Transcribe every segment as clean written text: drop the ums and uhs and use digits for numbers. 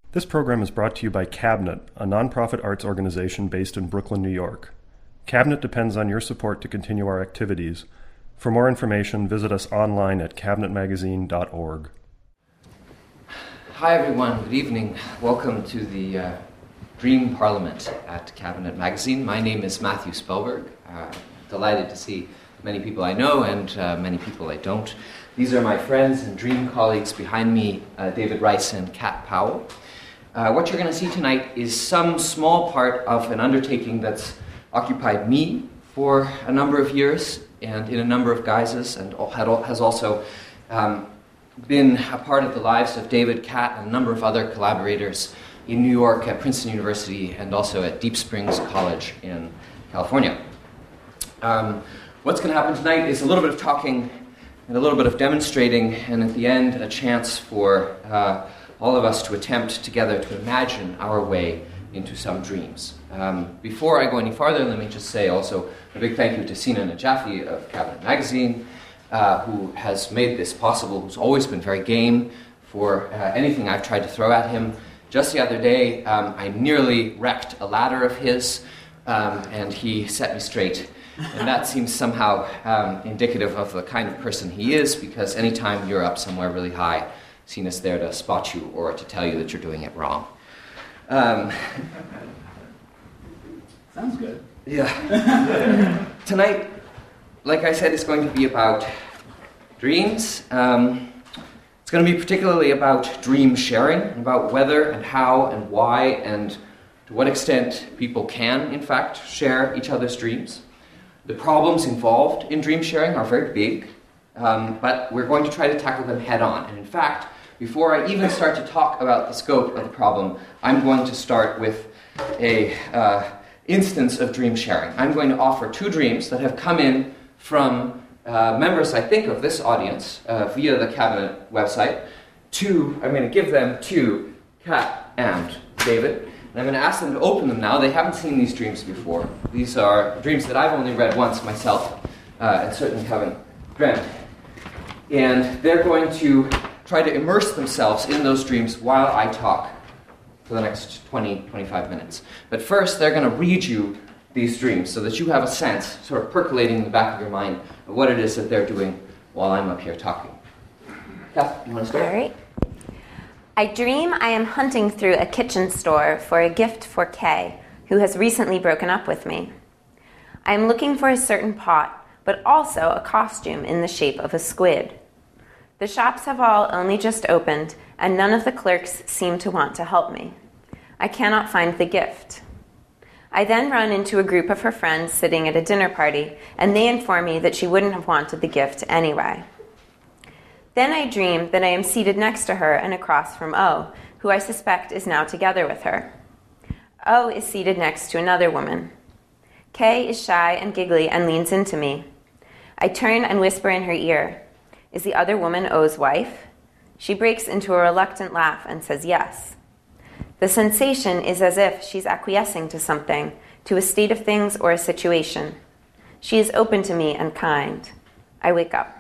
This program is brought to you by Cabinet, a nonprofit arts organization based in Brooklyn, New York. Cabinet depends on your support to continue our activities. For more information, visit us online at cabinetmagazine.org. Hi everyone, good evening. Welcome to the Dream Parliament at Cabinet Magazine. My name is Matthew Spellberg. Delighted to see many people I know and many people I don't. These are my friends and dream colleagues behind me, David Rice and Kat Powell. What you're going to see tonight is some small part of an undertaking that's occupied me for a number of years and in a number of guises, and has also been a part of the lives of David, Kat, and a number of other collaborators in New York at Princeton University and also at Deep Springs College in California. What's going to happen tonight is a little bit of talking and a little bit of demonstrating, and at the end, a chance for all of us to attempt together to imagine our way into some dreams. Before I go any farther, let me just say also a big thank you to Sina Najafi of Cabinet Magazine, who has made this possible, who's always been very game for anything I've tried to throw at him. Just the other day, I nearly wrecked a ladder of his, and he set me straight. And that seems somehow indicative of the kind of person he is, because anytime you're up somewhere really high, Sina's there to spot you or to tell you that you're doing it wrong. Sounds good. Yeah. Tonight, like I said, is going to be about dreams. It's going to be particularly about dream sharing, about whether and how and why and to what extent people can, in fact, share each other's dreams. The problems involved in dream sharing are very big, but we're going to try to tackle them head on. And in fact, before I even start to talk about the scope of the problem, I'm going to start with a instance of dream sharing. I'm going to offer two dreams that have come in from members, I think, of this audience via the Cabinet website. I'm going to give them to Kat and David. And I'm going to ask them to open them now. They haven't seen these dreams before. These are dreams that I've only read once myself, and certainly haven't dreamt. And they're going to try to immerse themselves in those dreams while I talk for the next 20, 25 minutes. But first, they're going to read you these dreams so that you have a sense, sort of percolating in the back of your mind, of what it is that they're doing while I'm up here talking. Kath, you want to start? All right. I dream I am hunting through a kitchen store for a gift for Kay, who has recently broken up with me. I am looking for a certain pot, but also a costume in the shape of a squid. The shops have all only just opened, and none of the clerks seem to want to help me. I cannot find the gift. I then run into a group of her friends sitting at a dinner party, and they inform me that she wouldn't have wanted the gift anyway. Then I dream that I am seated next to her and across from O, who I suspect is now together with her. O is seated next to another woman. Kay is shy and giggly and leans into me. I turn and whisper in her ear, "Is the other woman O's wife?" She breaks into a reluctant laugh and says yes. The sensation is as if she's acquiescing to something, to a state of things or a situation. She is open to me and kind. I wake up.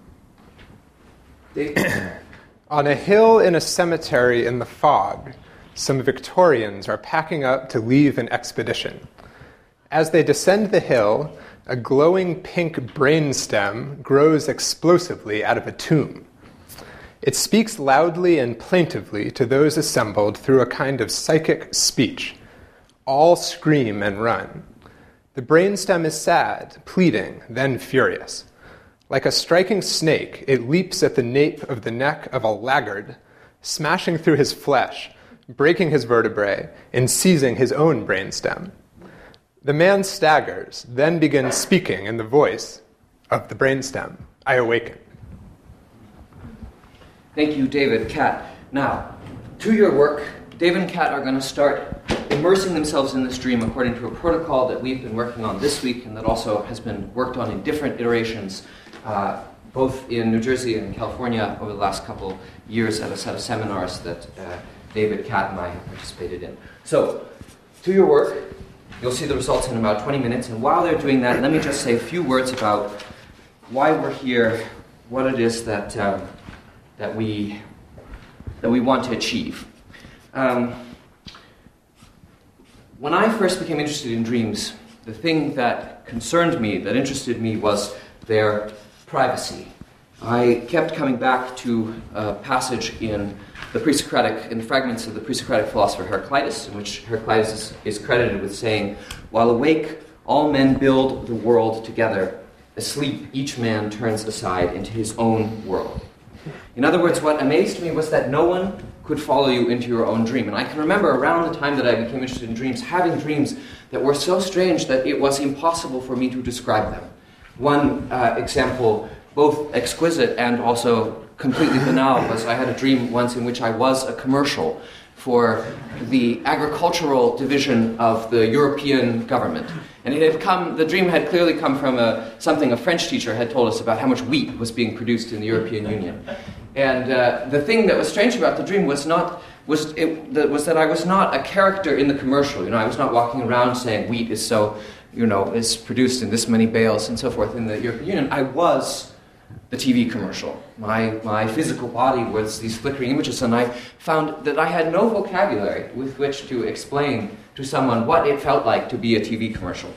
On a hill in a cemetery in the fog, some Victorians are packing up to leave an expedition. As they descend the hill, a glowing pink brainstem grows explosively out of a tomb. It speaks loudly and plaintively to those assembled through a kind of psychic speech. All scream and run. The brainstem is sad, pleading, then furious. Like a striking snake, it leaps at the nape of the neck of a laggard, smashing through his flesh, breaking his vertebrae, and seizing his own brainstem. The man staggers, then begins speaking in the voice of the brainstem. I awaken. Thank you, David. Kat. Now, to your work, David and Kat are going to start immersing themselves in this dream according to a protocol that we've been working on this week and that also has been worked on in different iterations, both in New Jersey and in California over the last couple years at a set of seminars that David, Kat, and I have participated in. So, to your work, you'll see the results in about 20 minutes, and while they're doing that, let me just say a few words about why we're here, what it is that we want to achieve. When I first became interested in dreams, the thing that concerned me, that interested me, was their privacy. I kept coming back to a passage in fragments of the pre-Socratic philosopher Heraclitus, in which Heraclitus is credited with saying, "While awake, all men build the world together. Asleep, each man turns aside into his own world." In other words, what amazed me was that no one could follow you into your own dream. And I can remember around the time that I became interested in dreams, having dreams that were so strange that it was impossible for me to describe them. One example, both exquisite and also completely banal, was I had a dream once in which I was a commercial for the agricultural division of the European government. And the dream had clearly come from something a French teacher had told us about how much wheat was being produced in the European Union. And the thing that was strange about the dream was that I was not a character in the commercial. I was not walking around saying wheat is is produced in this many bales and so forth in the European Union. I was the TV commercial. My physical body was these flickering images, and I found that I had no vocabulary with which to explain to someone what it felt like to be a TV commercial.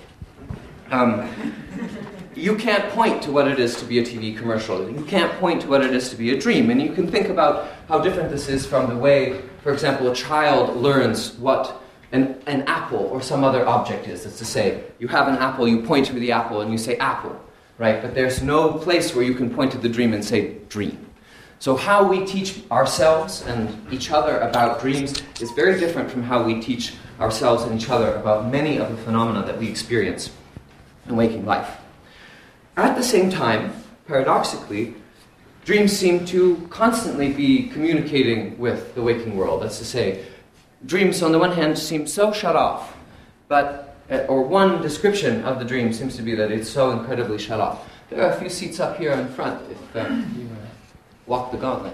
You can't point to what it is to be a TV commercial. You can't point to what it is to be a dream. And you can think about how different this is from the way, for example, a child learns what an apple or some other object is. That's to say, you have an apple, you point to the apple, and you say apple. Right? But there's no place where you can point to the dream and say dream. So how we teach ourselves and each other about dreams is very different from how we teach ourselves and each other about many of the phenomena that we experience in waking life. At the same time, paradoxically, dreams seem to constantly be communicating with the waking world. That's to say, dreams on the one hand seem so shut off, or one description of the dream seems to be that it's so incredibly shut off. There are a few seats up here in front if you walk the gauntlet.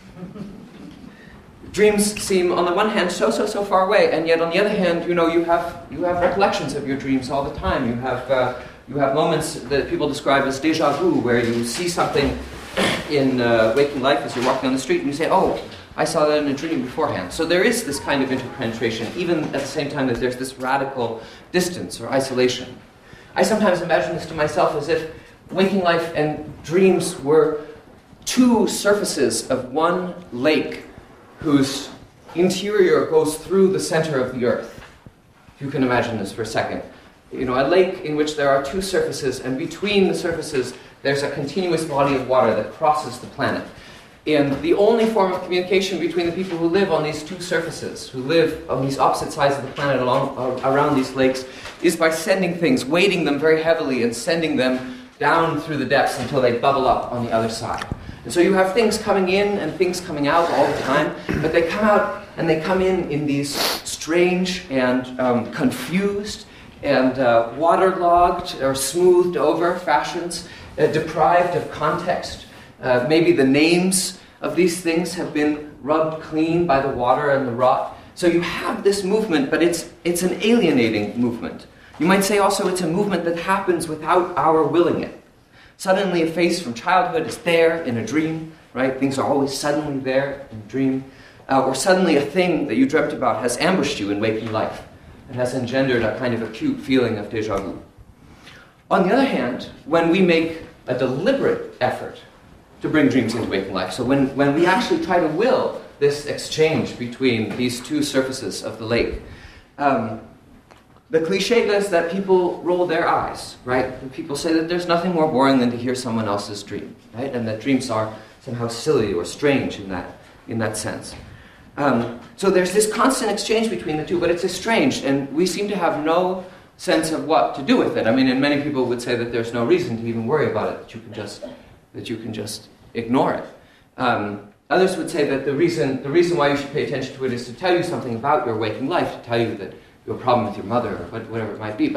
Dreams seem, on the one hand, so far away, and yet on the other hand, you have recollections of your dreams all the time. You have moments that people describe as déjà vu, where you see something in waking life as you're walking on the street, and you say, "Oh, I saw that in a dream beforehand." So there is this kind of interpenetration, even at the same time that there's this radical distance or isolation. I sometimes imagine this to myself as if waking life and dreams were two surfaces of one lake whose interior goes through the center of the earth. If you can imagine this for a second. A lake in which there are two surfaces, and between the surfaces there's a continuous body of water that crosses the planet. And the only form of communication between the people who live on these two surfaces, who live on these opposite sides of the planet around these lakes, is by sending things, weighting them very heavily and sending them down through the depths until they bubble up on the other side. And so you have things coming in and things coming out all the time, but they come out and they come in these strange and confused and waterlogged or smoothed over fashions, deprived of context. Maybe the names of these things have been rubbed clean by the water and the rot. So you have this movement, but it's an alienating movement. You might say also it's a movement that happens without our willing it. Suddenly a face from childhood is there in a dream, right? Things are always suddenly there in a dream. Or suddenly a thing that you dreamt about has ambushed you in waking life. It has engendered a kind of acute feeling of déjà vu. On the other hand, when we make a deliberate effort to bring dreams into waking life, so when we actually try to will this exchange between these two surfaces of the lake, the cliche is that people roll their eyes, right? And people say that there's nothing more boring than to hear someone else's dream, right? And that dreams are somehow silly or strange in that sense. So there's this constant exchange between the two, but it's estranged, and we seem to have no sense of what to do with it. I mean, and many people would say that there's no reason to even worry about it, that you can just ignore it. Others would say that the reason why you should pay attention to it is to tell you something about your waking life, to tell you that you have a problem with your mother or whatever it might be.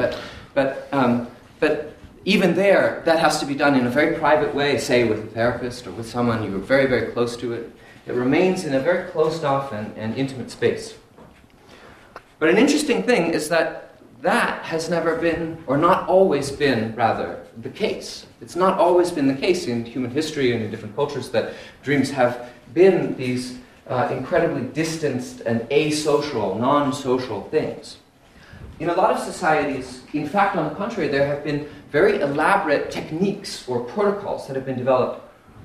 But even there, that has to be done in a very private way, say with a therapist or with someone you are very, very close to it. It remains in a very closed-off and intimate space. But an interesting thing is that has never been, or not always been, rather, the case. It's not always been the case in human history and in different cultures that dreams have been these incredibly distanced and asocial, non-social things. In a lot of societies, in fact, on the contrary, there have been very elaborate techniques or protocols that have been developed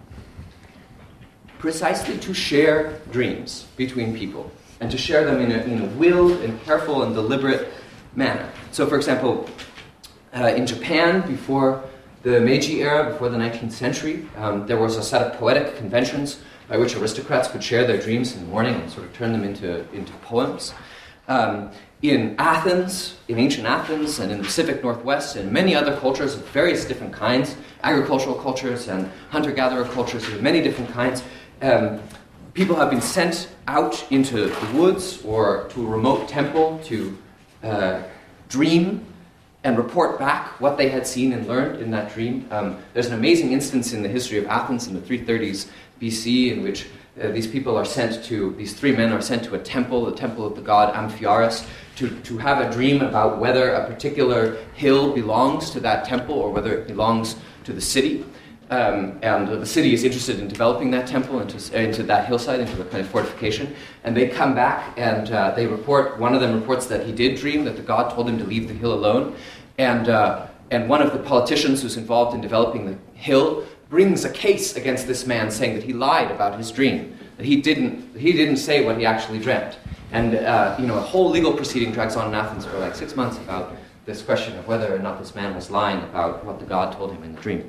precisely to share dreams between people and to share them in a willed and careful and deliberate manner. So, for example, in Japan, before the Meiji era, before the 19th century, there was a set of poetic conventions by which aristocrats could share their dreams in the morning and sort of turn them into poems. In Athens, in ancient Athens, and in the Pacific Northwest, and many other cultures of various different kinds, agricultural cultures and hunter-gatherer cultures of many different kinds, people have been sent out into the woods or to a remote temple to dream and report back what they had seen and learned in that dream. There's an amazing instance in the history of Athens in the 330s BC in which these three men are sent to a temple, the temple of the god Amphiaraus, to have a dream about whether a particular hill belongs to that temple or whether it belongs to the city. And the city is interested in developing that temple into that hillside, into a kind of fortification. And they come back and they report, one of them reports that he did dream, that the god told him to leave the hill alone. And one of the politicians who's involved in developing the hill brings a case against this man saying that he lied about his dream, that he didn't say what he actually dreamt. And a whole legal proceeding drags on in Athens for like 6 months about this question of whether or not this man was lying about what the god told him in the dream.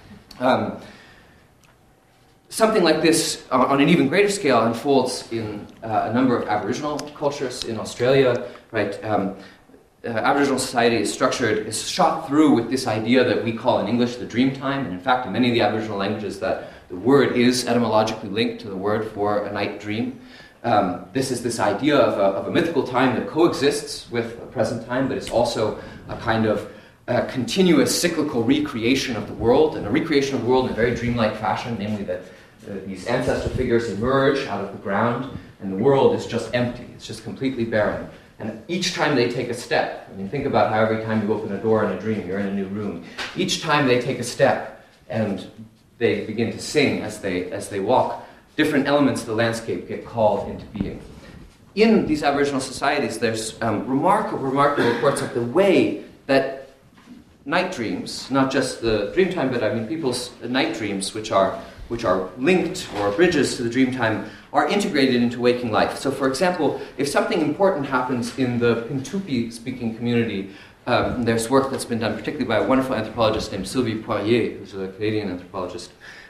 Something like this, on an even greater scale, unfolds in a number of Aboriginal cultures in Australia. Right, Aboriginal society is shot through with this idea that we call in English the dream time, and in fact, in many of the Aboriginal languages, that the word is etymologically linked to the word for a night dream. This is this idea of a mythical time that coexists with a present time, but it's also a kind of continuous cyclical recreation of the world, and a recreation of the world in a very dreamlike fashion, namely that these ancestor figures emerge out of the ground, and the world is just empty, it's just completely barren. And each time they take a step, I mean, think about how every time you open a door in a dream, you're in a new room. Each time they take a step, and they begin to sing as they walk, different elements of the landscape get called into being. In these Aboriginal societies, there's remarkable reports of the way that night dreams, not just the dream time, but I mean people's night dreams, which are linked or bridges to the dream time, are integrated into waking life. So, for example, if something important happens in the Pintupi-speaking community, there's work that's been done particularly by a wonderful anthropologist named Sylvie Poirier, who's a Canadian anthropologist,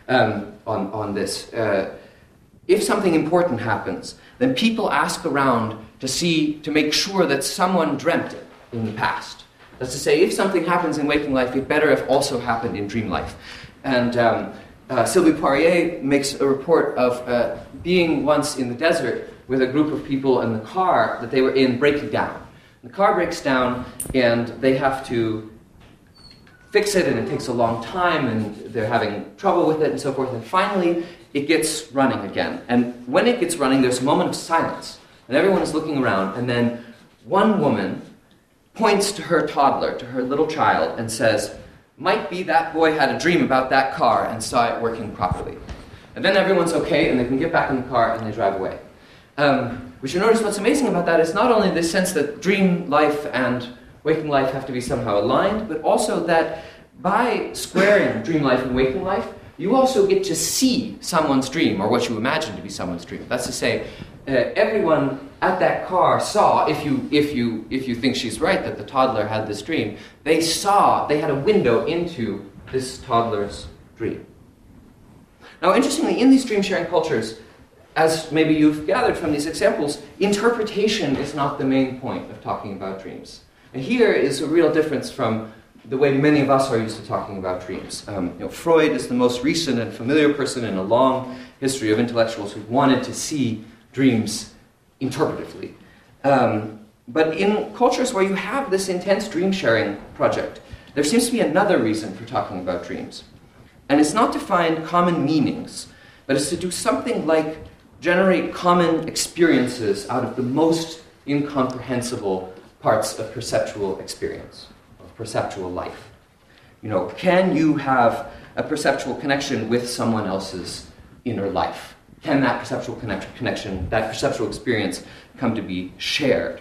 on this. If something important happens, then people ask around to make sure that someone dreamt it in the past. That's to say, if something happens in waking life, it better have also happened in dream life. And Sylvie Poirier makes a report of being once in the desert with a group of people in the car that they were in breaking down. The car breaks down and they have to fix it, and it takes a long time, and they're having trouble with it and so forth, and finally it gets running again. And when it gets running, there's a moment of silence, and everyone is looking around, and then one woman points to her toddler, to her little child, and says, "Might be that boy had a dream about that car and saw it working properly." And then everyone's okay, and they can get back in the car and they drive away. We should notice what's amazing about that is not only the sense that dream life and waking life have to be somehow aligned, but also that by squaring dream life and waking life, you also get to see someone's dream, or what you imagine to be someone's dream. That's to say, everyone at that car saw, if you think she's right that the toddler had this dream, they had a window into this toddler's dream. Now, interestingly, in these dream-sharing cultures, as maybe you've gathered from these examples, interpretation is not the main point of talking about dreams. And here is a real difference from the way many of us are used to talking about dreams. Freud is the most recent and familiar person in a long history of intellectuals who wanted to see dreams interpretively. But in cultures where you have this intense dream-sharing project, there seems to be another reason for talking about dreams. And it's not to find common meanings, but it's to do something like generate common experiences out of the most incomprehensible parts of perceptual experience, of perceptual life. Can you have a perceptual connection with someone else's inner life? can that perceptual connection, that perceptual experience come to be shared?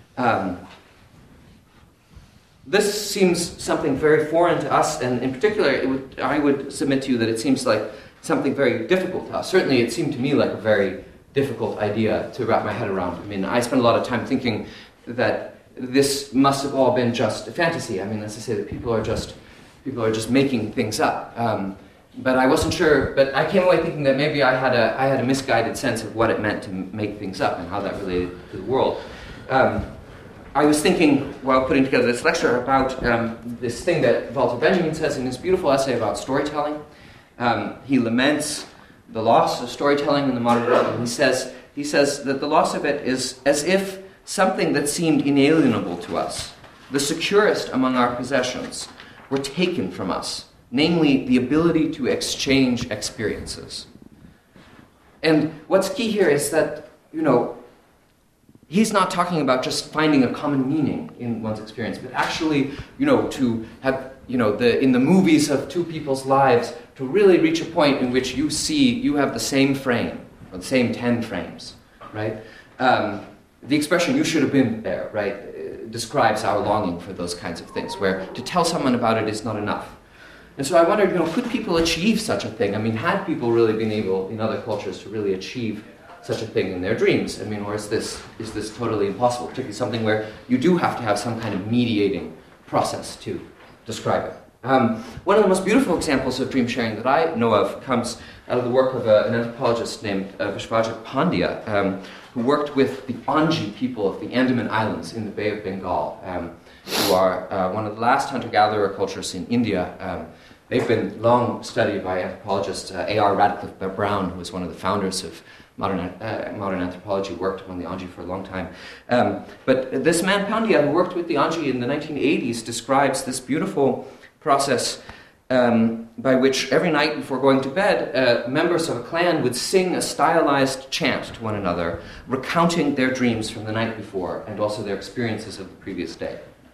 This seems something very foreign to us, and in particular, I would submit to you that it seems like something very difficult to us. Certainly, it seemed to me like a very difficult idea to wrap my head around. I mean, I spent a lot of time thinking that this must have all been just a fantasy. I mean, that's to say that people are just making things up. But I wasn't sure. But I came away thinking that maybe I had a misguided sense of what it meant to make things up and how that related to the world. I was thinking while putting together this lecture about this thing that Walter Benjamin says in his beautiful essay about storytelling. He laments the loss of storytelling in the modern world, and he says that the loss of it is as if something that seemed inalienable to us, the securest among our possessions, were taken from us, namely the ability to exchange experiences. And what's key here is that, he's not talking about just finding a common meaning in one's experience, but actually, to have, in the movies of two people's lives, to really reach a point in which you have the same frame, or the same 10 frames, right? The expression, "you should have been there," right, describes our longing for those kinds of things, where to tell someone about it is not enough. And so I wondered, could people achieve such a thing? I mean, had people really been able, in other cultures, to really achieve such a thing in their dreams? I mean, or is this totally impossible, particularly something where you do have to have some kind of mediating process to describe it? One of the most beautiful examples of dream sharing that I know of comes out of the work of an anthropologist named Vishwajit Pandya, who worked with the Anji people of the Andaman Islands in the Bay of Bengal, who are one of the last hunter-gatherer cultures in India. They've been long studied by anthropologist A.R. Radcliffe Brown, who was one of the founders of modern anthropology, worked on the Anji for a long time. But this man Pandya, who worked with the Anji in the 1980s, describes this beautiful process by which every night before going to bed, members of a clan would sing a stylized chant to one another, recounting their dreams from the night before and also their experiences of the previous day.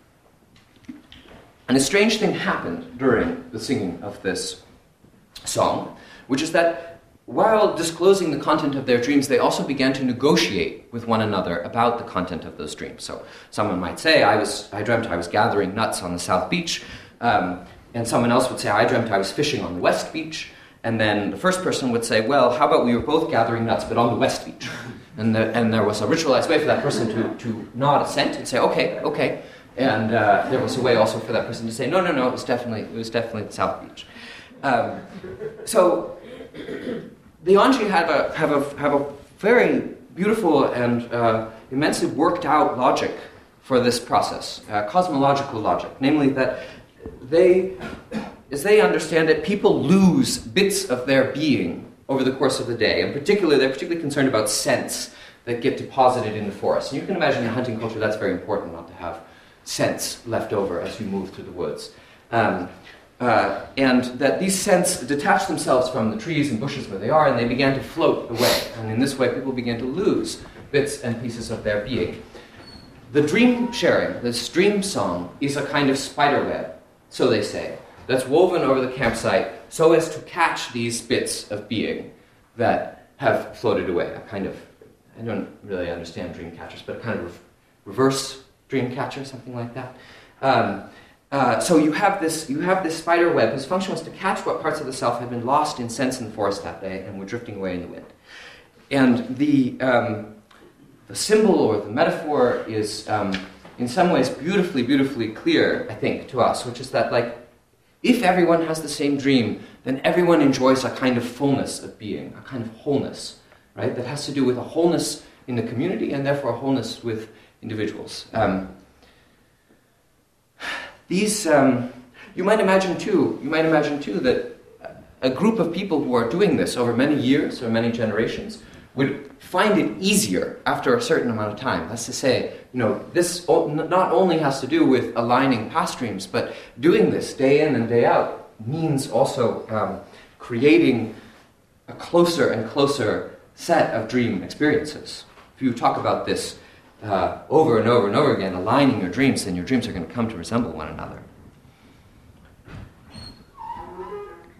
And a strange thing happened during the singing of this song, which is that while disclosing the content of their dreams, they also began to negotiate with one another about the content of those dreams. So someone might say, I dreamt I was gathering nuts on the South Beach, and someone else would say, I dreamt I was fishing on the West Beach, and then the first person would say, well, how about we were both gathering nuts, but on the West Beach? And there was a ritualized way for that person to nod assent and say, okay. And there was a way also for that person to say, no, it was definitely the South Beach. So the Anji have a very beautiful and immensely worked out logic for this process, cosmological logic, namely that as they understand it, people lose bits of their being over the course of the day. And they're particularly concerned about scents that get deposited in the forest. And you can imagine in hunting culture that's very important, not to have scents left over as you move through the woods. And that these scents detach themselves from the trees and bushes where they are, and they began to float away. And in this way, people began to lose bits and pieces of their being. The dream sharing, this dream song, is a kind of spider web, so they say, that's woven over the campsite so as to catch these bits of being that have floated away. A kind of, I don't really understand dream catchers, but a kind of reverse dream catcher, something like that. So you have this spider web whose function was to catch what parts of the self had been lost in scents in the forest that day and were drifting away in the wind. And the symbol or the metaphor is in some ways beautifully, beautifully clear, I think, to us, which is that, like, if everyone has the same dream, then everyone enjoys a kind of fullness of being, a kind of wholeness, right? That has to do with a wholeness in the community and therefore a wholeness with individuals. You might imagine too that a group of people who are doing this over many years or many generations would find it easier after a certain amount of time. That's to say, this not only has to do with aligning past dreams, but doing this day in and day out means also creating a closer and closer set of dream experiences. If you talk about this over and over and over again, aligning your dreams, then your dreams are going to come to resemble one another.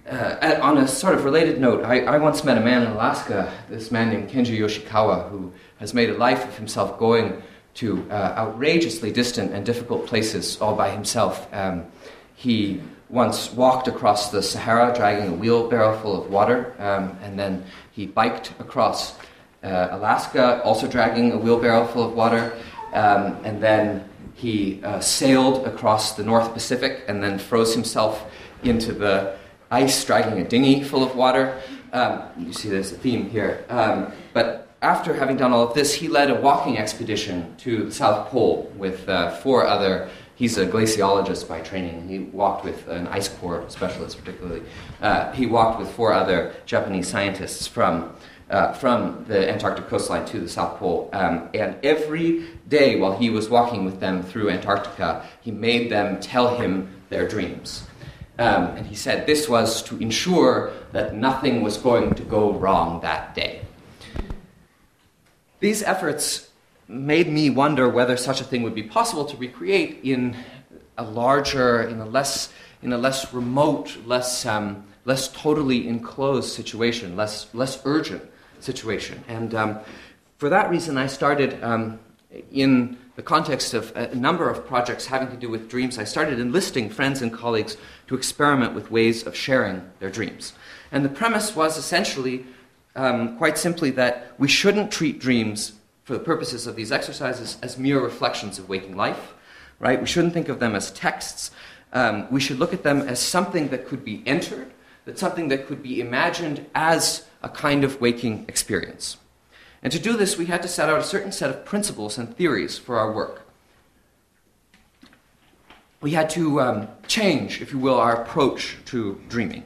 On a sort of related note, I once met a man in Alaska, this man named Kenji Yoshikawa, who has made a life of himself going to outrageously distant and difficult places all by himself. He once walked across the Sahara dragging a wheelbarrow full of water, and then he biked across Alaska, also dragging a wheelbarrow full of water, and then he sailed across the North Pacific and then froze himself into the ice, dragging a dinghy full of water. You see there's a theme here. But after having done all of this, he led a walking expedition to the South Pole with 4 other. He's a glaciologist by training. He walked with an ice core specialist, particularly. He walked with 4 other Japanese scientists from the Antarctic coastline to the South Pole. And every day while he was walking with them through Antarctica, he made them tell him their dreams. And he said this was to ensure that nothing was going to go wrong that day. These efforts made me wonder whether such a thing would be possible to recreate in a larger, in a less remote, less totally enclosed situation, less urgent situation. And for that reason, I started, in the context of a number of projects having to do with dreams, I started enlisting friends and colleagues to experiment with ways of sharing their dreams. And the premise was essentially, quite simply, that we shouldn't treat dreams for the purposes of these exercises as mere reflections of waking life, right? We shouldn't think of them as texts. We should look at them as something that could be entered, that's something that could be imagined as a kind of waking experience. And to do this, we had to set out a certain set of principles and theories for our work. We had to change, if you will, our approach to dreaming.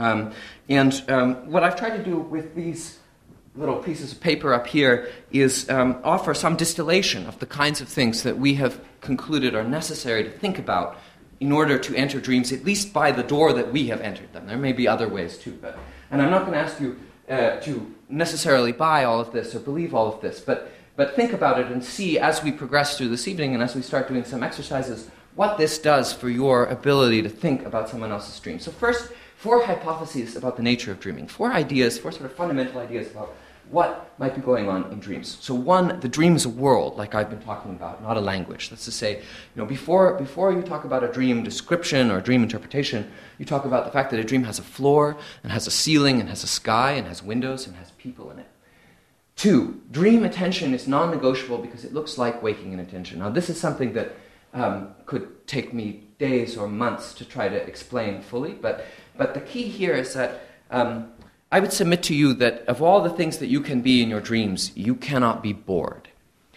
What I've tried to do with these little pieces of paper up here is offer some distillation of the kinds of things that we have concluded are necessary to think about in order to enter dreams, at least by the door that we have entered them. There may be other ways too, and I'm not going to ask you to necessarily buy all of this or believe all of this, but think about it and see as we progress through this evening and as we start doing some exercises what this does for your ability to think about someone else's dream. So first, 4 hypotheses about the nature of dreaming, 4 ideas, 4 sort of fundamental ideas about what might be going on in dreams. So 1, the dream is a world, like I've been talking about, not a language. That's to say, before you talk about a dream description or dream interpretation, you talk about the fact that a dream has a floor, and has a ceiling, and has a sky, and has windows, and has people in it. 2, dream attention is non-negotiable because it looks like waking inattention. Now, this is something that could take me days or months to try to explain fully, but the key here is that I would submit to you that of all the things that you can be in your dreams, you cannot be bored.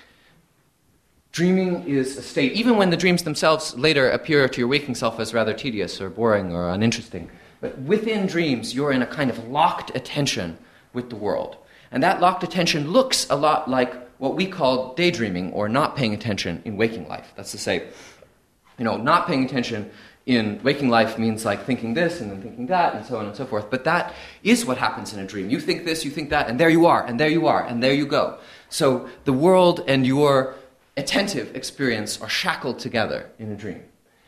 Dreaming is a state, even when the dreams themselves later appear to your waking self as rather tedious or boring or uninteresting, but within dreams, you're in a kind of locked attention with the world. And that locked attention looks a lot like what we call daydreaming or not paying attention in waking life. That's to say, not paying attention in waking life means like thinking this and then thinking that and so on and so forth. But that is what happens in a dream. You think this, you think that, and there you are, and there you are, and there you go. So the world and your attentive experience are shackled together in a dream.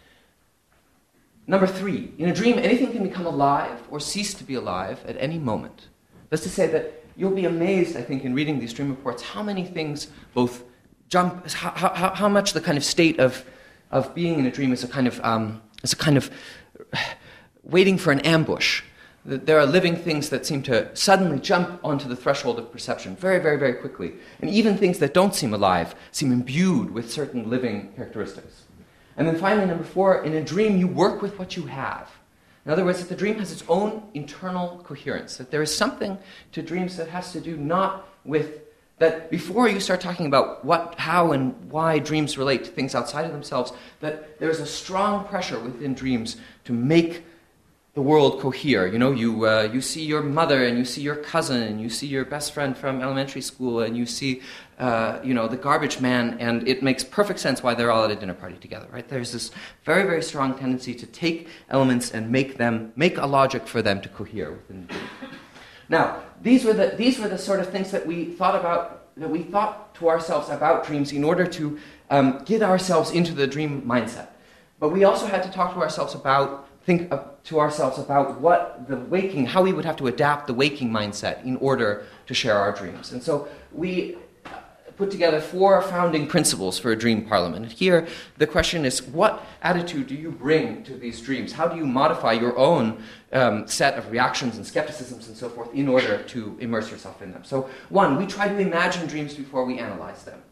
Number 3, in a dream, anything can become alive or cease to be alive at any moment. That's to say that you'll be amazed, I think, in reading these dream reports, how many things both jump, how much the kind of state of being in a dream is a kind of waiting for an ambush. There are living things that seem to suddenly jump onto the threshold of perception very, very, very quickly. And even things that don't seem alive seem imbued with certain living characteristics. And then finally, number 4, in a dream, you work with what you have. In other words, that the dream has its own internal coherence, that there is something to dreams that has to do not with, that before you start talking about what, how, and why dreams relate to things outside of themselves, that there's a strong pressure within dreams to make the world cohere. You see your mother, and you see your cousin, and you see your best friend from elementary school, and you see, the garbage man, and it makes perfect sense why they're all at a dinner party together, right? There's this very, very strong tendency to take elements and make a logic for them to cohere within the dream. Now, these were the sort of things that we thought to ourselves about dreams in order to get ourselves into the dream mindset. But we also had to talk to ourselves about think to ourselves about how we would have to adapt the waking mindset in order to share our dreams. And so we put together 4 founding principles for a dream parliament. And here, the question is, what attitude do you bring to these dreams? How do you modify your own set of reactions and skepticisms and so forth in order to immerse yourself in them? So 1, we try to imagine dreams before we analyze them.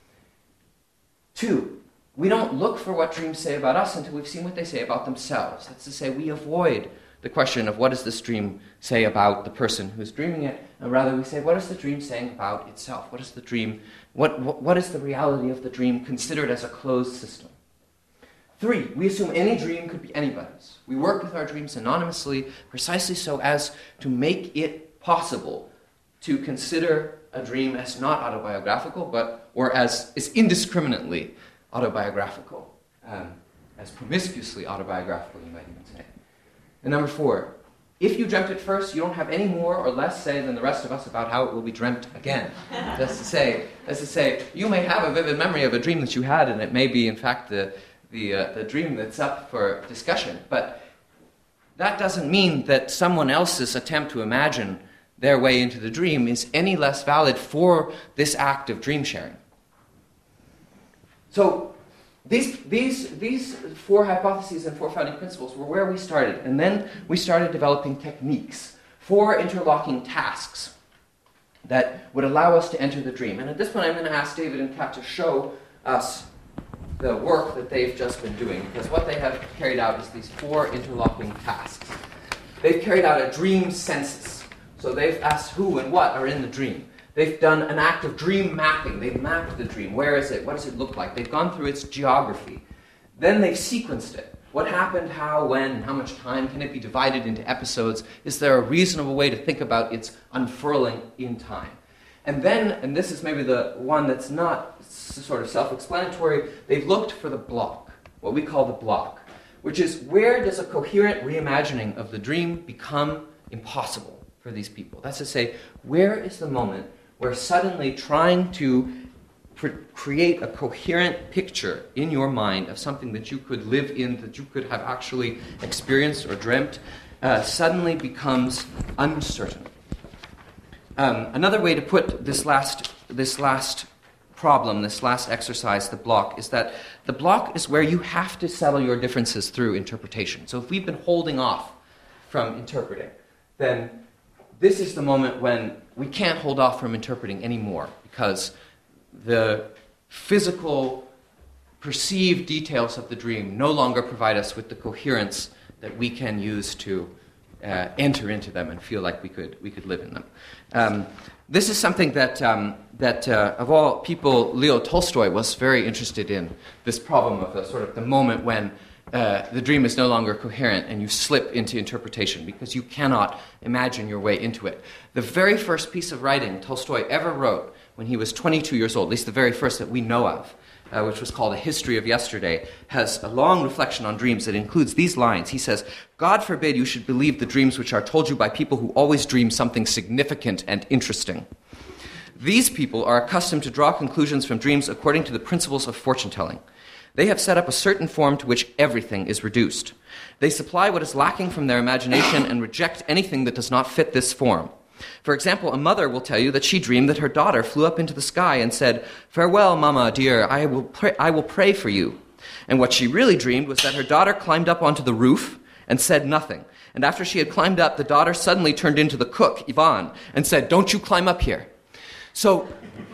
2, we don't look for what dreams say about us until we've seen what they say about themselves. That's to say, we avoid the question of what does this dream say about the person who's dreaming it, and rather we say, what is the dream saying about itself? What is the dream? What is the reality of the dream considered as a closed system? 3, we assume any dream could be anybody's. We work with our dreams anonymously, precisely so as to make it possible to consider a dream as not autobiographical, or as indiscriminately autobiographical, as promiscuously autobiographical, you might even say. And number 4, if you dreamt it first, you don't have any more or less say than the rest of us about how it will be dreamt again. That's to say, you may have a vivid memory of a dream that you had, and it may be, in fact, the dream that's up for discussion. But that doesn't mean that someone else's attempt to imagine their way into the dream is any less valid for this act of dream sharing. So these 4 hypotheses and 4 founding principles were where we started. And then we started developing techniques, 4 interlocking tasks that would allow us to enter the dream. And at this point, I'm going to ask David and Kat to show us the work that they've just been doing, because what they have carried out is these 4 interlocking tasks. They've carried out a dream census. So they've asked who and what are in the dream. They've done an act of dream mapping. They've mapped the dream. Where is it? What does it look like? They've gone through its geography. Then they've sequenced it. What happened, how, when, and how much time? Can it be divided into episodes? Is there a reasonable way to think about its unfurling in time? And then, and this is maybe the one that's not sort of self-explanatory, they've looked for the block, what we call the block, which is where does a coherent reimagining of the dream become impossible for these people? That's to say, where is the moment where suddenly trying to create a coherent picture in your mind of something that you could live in, that you could have actually experienced or dreamt, suddenly becomes uncertain. Another way to put this last problem, this last exercise, the block, is that the block is where you have to settle your differences through interpretation. So if we've been holding off from interpreting, then this is the moment when we can't hold off from interpreting anymore, because the physical, perceived details of the dream no longer provide us with the coherence that we can use to enter into them and feel like we could live in them. This is something that of all people, Leo Tolstoy was very interested in, this problem of the moment when the dream is no longer coherent and you slip into interpretation because you cannot imagine your way into it. The very first piece of writing Tolstoy ever wrote when he was 22 years old, at least the very first that we know of, which was called A History of Yesterday, has a long reflection on dreams that includes these lines. He says, "God forbid you should believe the dreams which are told you by people who always dream something significant and interesting. These people are accustomed to draw conclusions from dreams according to the principles of fortune-telling. They have set up a certain form to which everything is reduced. They supply what is lacking from their imagination and reject anything that does not fit this form. For example, a mother will tell you that she dreamed that her daughter flew up into the sky and said, 'Farewell, Mama, dear, I will pray for you.' And what she really dreamed was that her daughter climbed up onto the roof and said nothing. And after she had climbed up, the daughter suddenly turned into the cook, Ivan, and said, 'Don't you climb up here.'" So,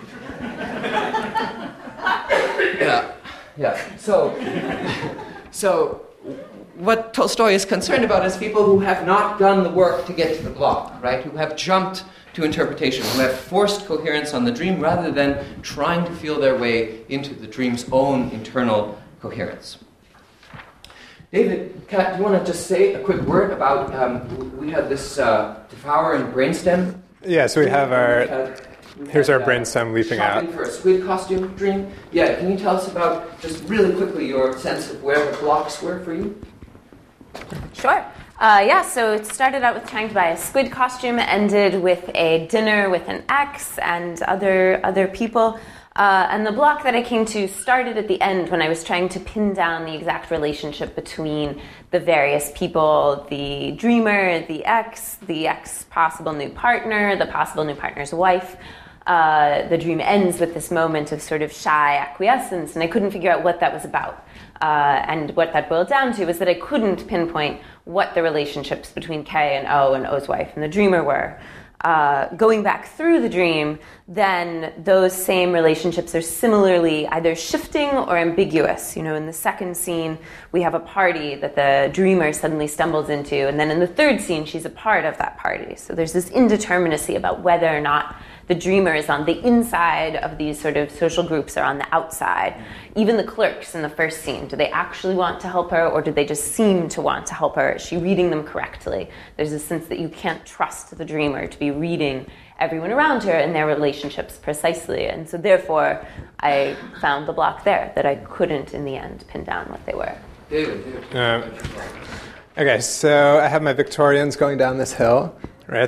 So what Tolstoy is concerned about is people who have not done the work to get to the block, right? Who have jumped to interpretation, who have forced coherence on the dream rather than trying to feel their way into the dream's own internal coherence. David, Kat, do you want to just say a quick word about, we had this Devour and Brainstem? Yeah, so we have here's our brainstem leaping out. Shopping for a squid costume dream. Yeah, can you tell us about, just really quickly, your sense of where the blocks were for you? Sure. So it started out with trying to buy a squid costume, ended with a dinner with an ex and other people. And the block that I came to started at the end when I was trying to pin down the exact relationship between the various people, the dreamer, the ex possible new partner, the possible new partner's wife. The dream ends with this moment of sort of shy acquiescence, and I couldn't figure out what that was about. And what that boiled down to was that I couldn't pinpoint what the relationships between K and O's wife and the dreamer were. Going back through the dream, then those same relationships are similarly either shifting or ambiguous. You know, in the second scene, we have a party that the dreamer suddenly stumbles into, and then in the third scene, she's a part of that party. So there's this indeterminacy about whether or not the dreamer is on the inside of these sort of social groups or on the outside. Even the clerks in the first scene, do they actually want to help her, or do they just seem to want to help her? Is she reading them correctly? There's a sense that you can't trust the dreamer to be reading everyone around her and their relationships precisely. And so therefore, I found the block there that I couldn't, in the end, pin down what they were. David. Okay, so I have my Victorians going down this hill, right?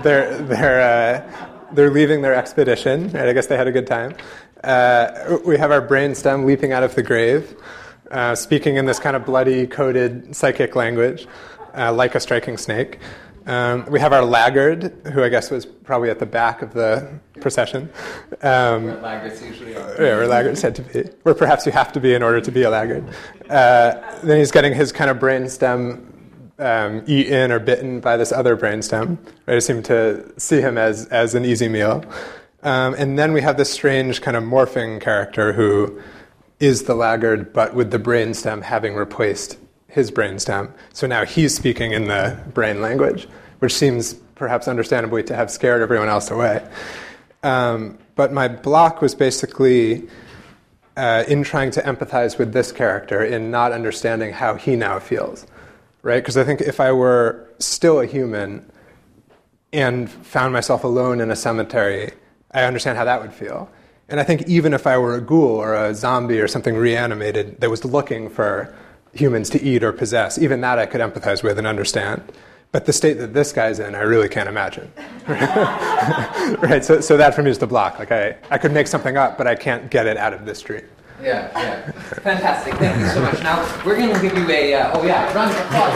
They're leaving their expedition, right? I guess they had a good time. We have our brainstem leaping out of the grave, speaking in this kind of bloody, coded psychic language, like a striking snake. We have our laggard, who I guess was probably at the back of the procession. Where laggards usually are. Yeah, where laggards had to be. Where perhaps you have to be in order to be a laggard. Then he's getting his kind of brainstem eaten or bitten by this other brainstem. Right? I seem to see him as an easy meal. And then we have this strange kind of morphing character who is the laggard, but with the brainstem having replaced his brainstem. So now he's speaking in the brain language, which seems perhaps understandably to have scared everyone else away. But my block was basically in trying to empathize with this character, in not understanding how he now feels. Right? Because I think if I were still a human and found myself alone in a cemetery, I understand how that would feel. And I think even if I were a ghoul or a zombie or something reanimated that was looking for humans to eat or possess, even that I could empathize with and understand. But the state that this guy's in, I really can't imagine. Right? So that for me is the block. Like I could make something up, but I can't get it out of this dream. Yeah. Fantastic. Thank you so much. Now, we're going to give you a, round of applause.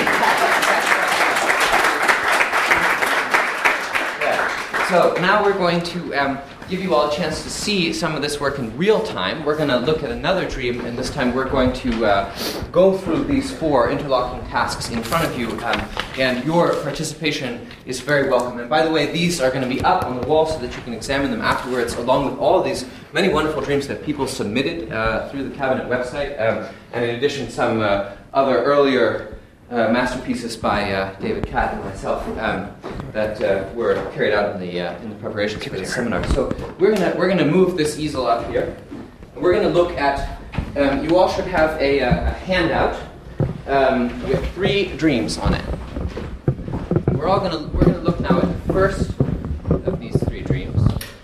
So now we're going to give you all a chance to see some of this work in real time. We're going to look at another dream, and this time we're going to go through these 4 interlocking tasks in front of you, and your participation is very welcome. And by the way, these are going to be up on the wall so that you can examine them afterwards, along with all of these many wonderful dreams that people submitted through the Cabinet website, and in addition, some other earlier masterpieces by David Catt and myself that were carried out in the preparations for this seminar. So we're gonna move this easel up here. We're gonna look at. You all should have a handout with 3 dreams on it. We're gonna look now at the first of these 3 dreams.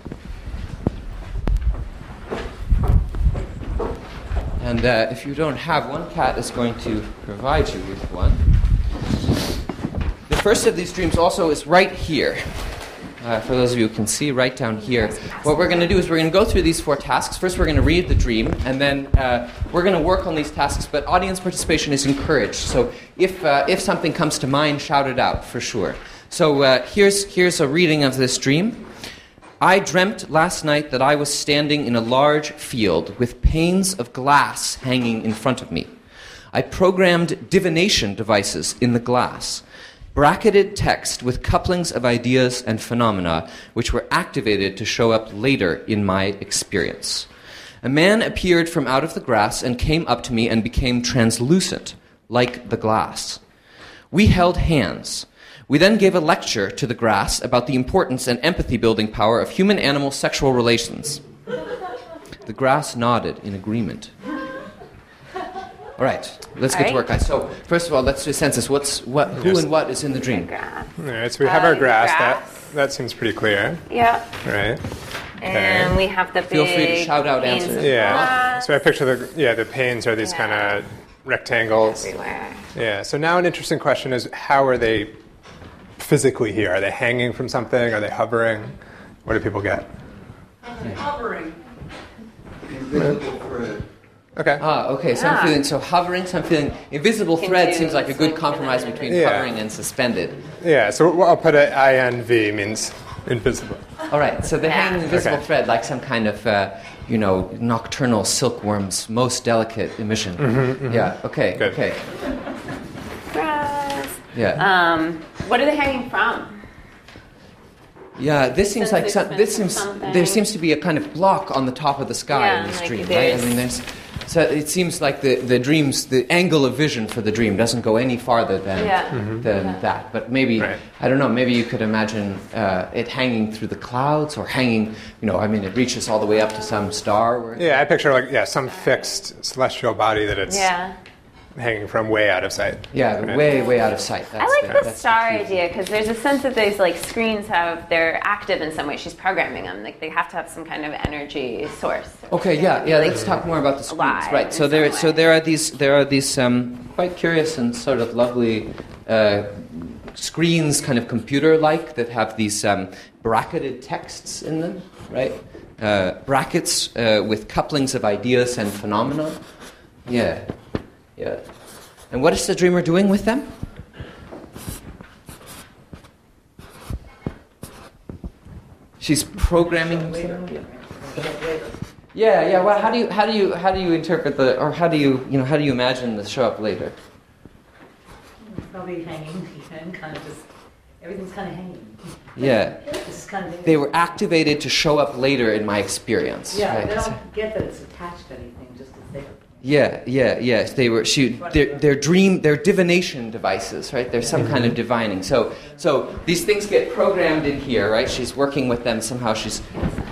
And if you don't have one, Kat is going to provide you with one. The first of these dreams also is right here. For those of you who can see, right down here. What we're going to do is we're going to go through these 4 tasks. First, we're going to read the dream, and then we're going to work on these tasks, but audience participation is encouraged. So if something comes to mind, shout it out, for sure. So here's a reading of this dream. I dreamt last night that I was standing in a large field with panes of glass hanging in front of me. I programmed divination devices in the glass, bracketed text with couplings of ideas and phenomena which were activated to show up later in my experience. A man appeared from out of the grass and came up to me and became translucent, like the glass. We held hands. We then gave a lecture to the grass about the importance and empathy-building power of human-animal sexual relations. The grass nodded in agreement. All right, let's get to work, guys. So, first of all, let's do a census. Who and what is in the dream? All right, so we have our grass. That seems pretty clear. Yeah. Right. And we have the big Feel free to shout out answers. Yeah. So I picture the panes are these kind of rectangles. Everywhere. Yeah. So now an interesting question is, how are they physically here? Are they hanging from something? Are they hovering? What do people get? Hovering. Invisible thread. Okay. Okay, so I'm feeling, so hovering, so I'm feeling invisible thread seems like a good compromise between hovering and suspended. Yeah, so I'll put an INV, means invisible. All right, so they're hanging invisible thread like some kind of, nocturnal silkworm's most delicate emission. Yeah, okay, Good. okay. Surprise. Yeah. What are they hanging from? Yeah, this seems like something. there seems to be a kind of block on the top of the sky in this like dream, right? I mean, so it seems like the dreams, the angle of vision for the dream doesn't go any farther than that. But maybe I don't know. Maybe you could imagine it hanging through the clouds, or hanging. It reaches all the way up to some star. I picture some fixed celestial body that it's hanging from way out of sight. Yeah, way out of sight. I like the star idea because there's a sense that these screens they're active in some way. She's programming them. They have to have some kind of energy source. Okay, let's talk more about the screens. Right. So there are these quite curious and sort of lovely screens, kind of computer-like, that have these bracketed texts in them. Right. Brackets with couplings of ideas and phenomena. Yeah. Yeah. And what is the dreamer doing with them? She's programming them. Yeah. Well, how do you interpret how do you imagine the show up later? Probably hanging and kind of just everything's kind of hanging. Yeah. It's kind of They were activated to show up later in my experience. Yeah, right? they don't get that it's attached to anything, just as there. Yes. They were. They're divination devices, right? There's some kind of divining. So these things get programmed in here, right? She's working with them somehow. She's,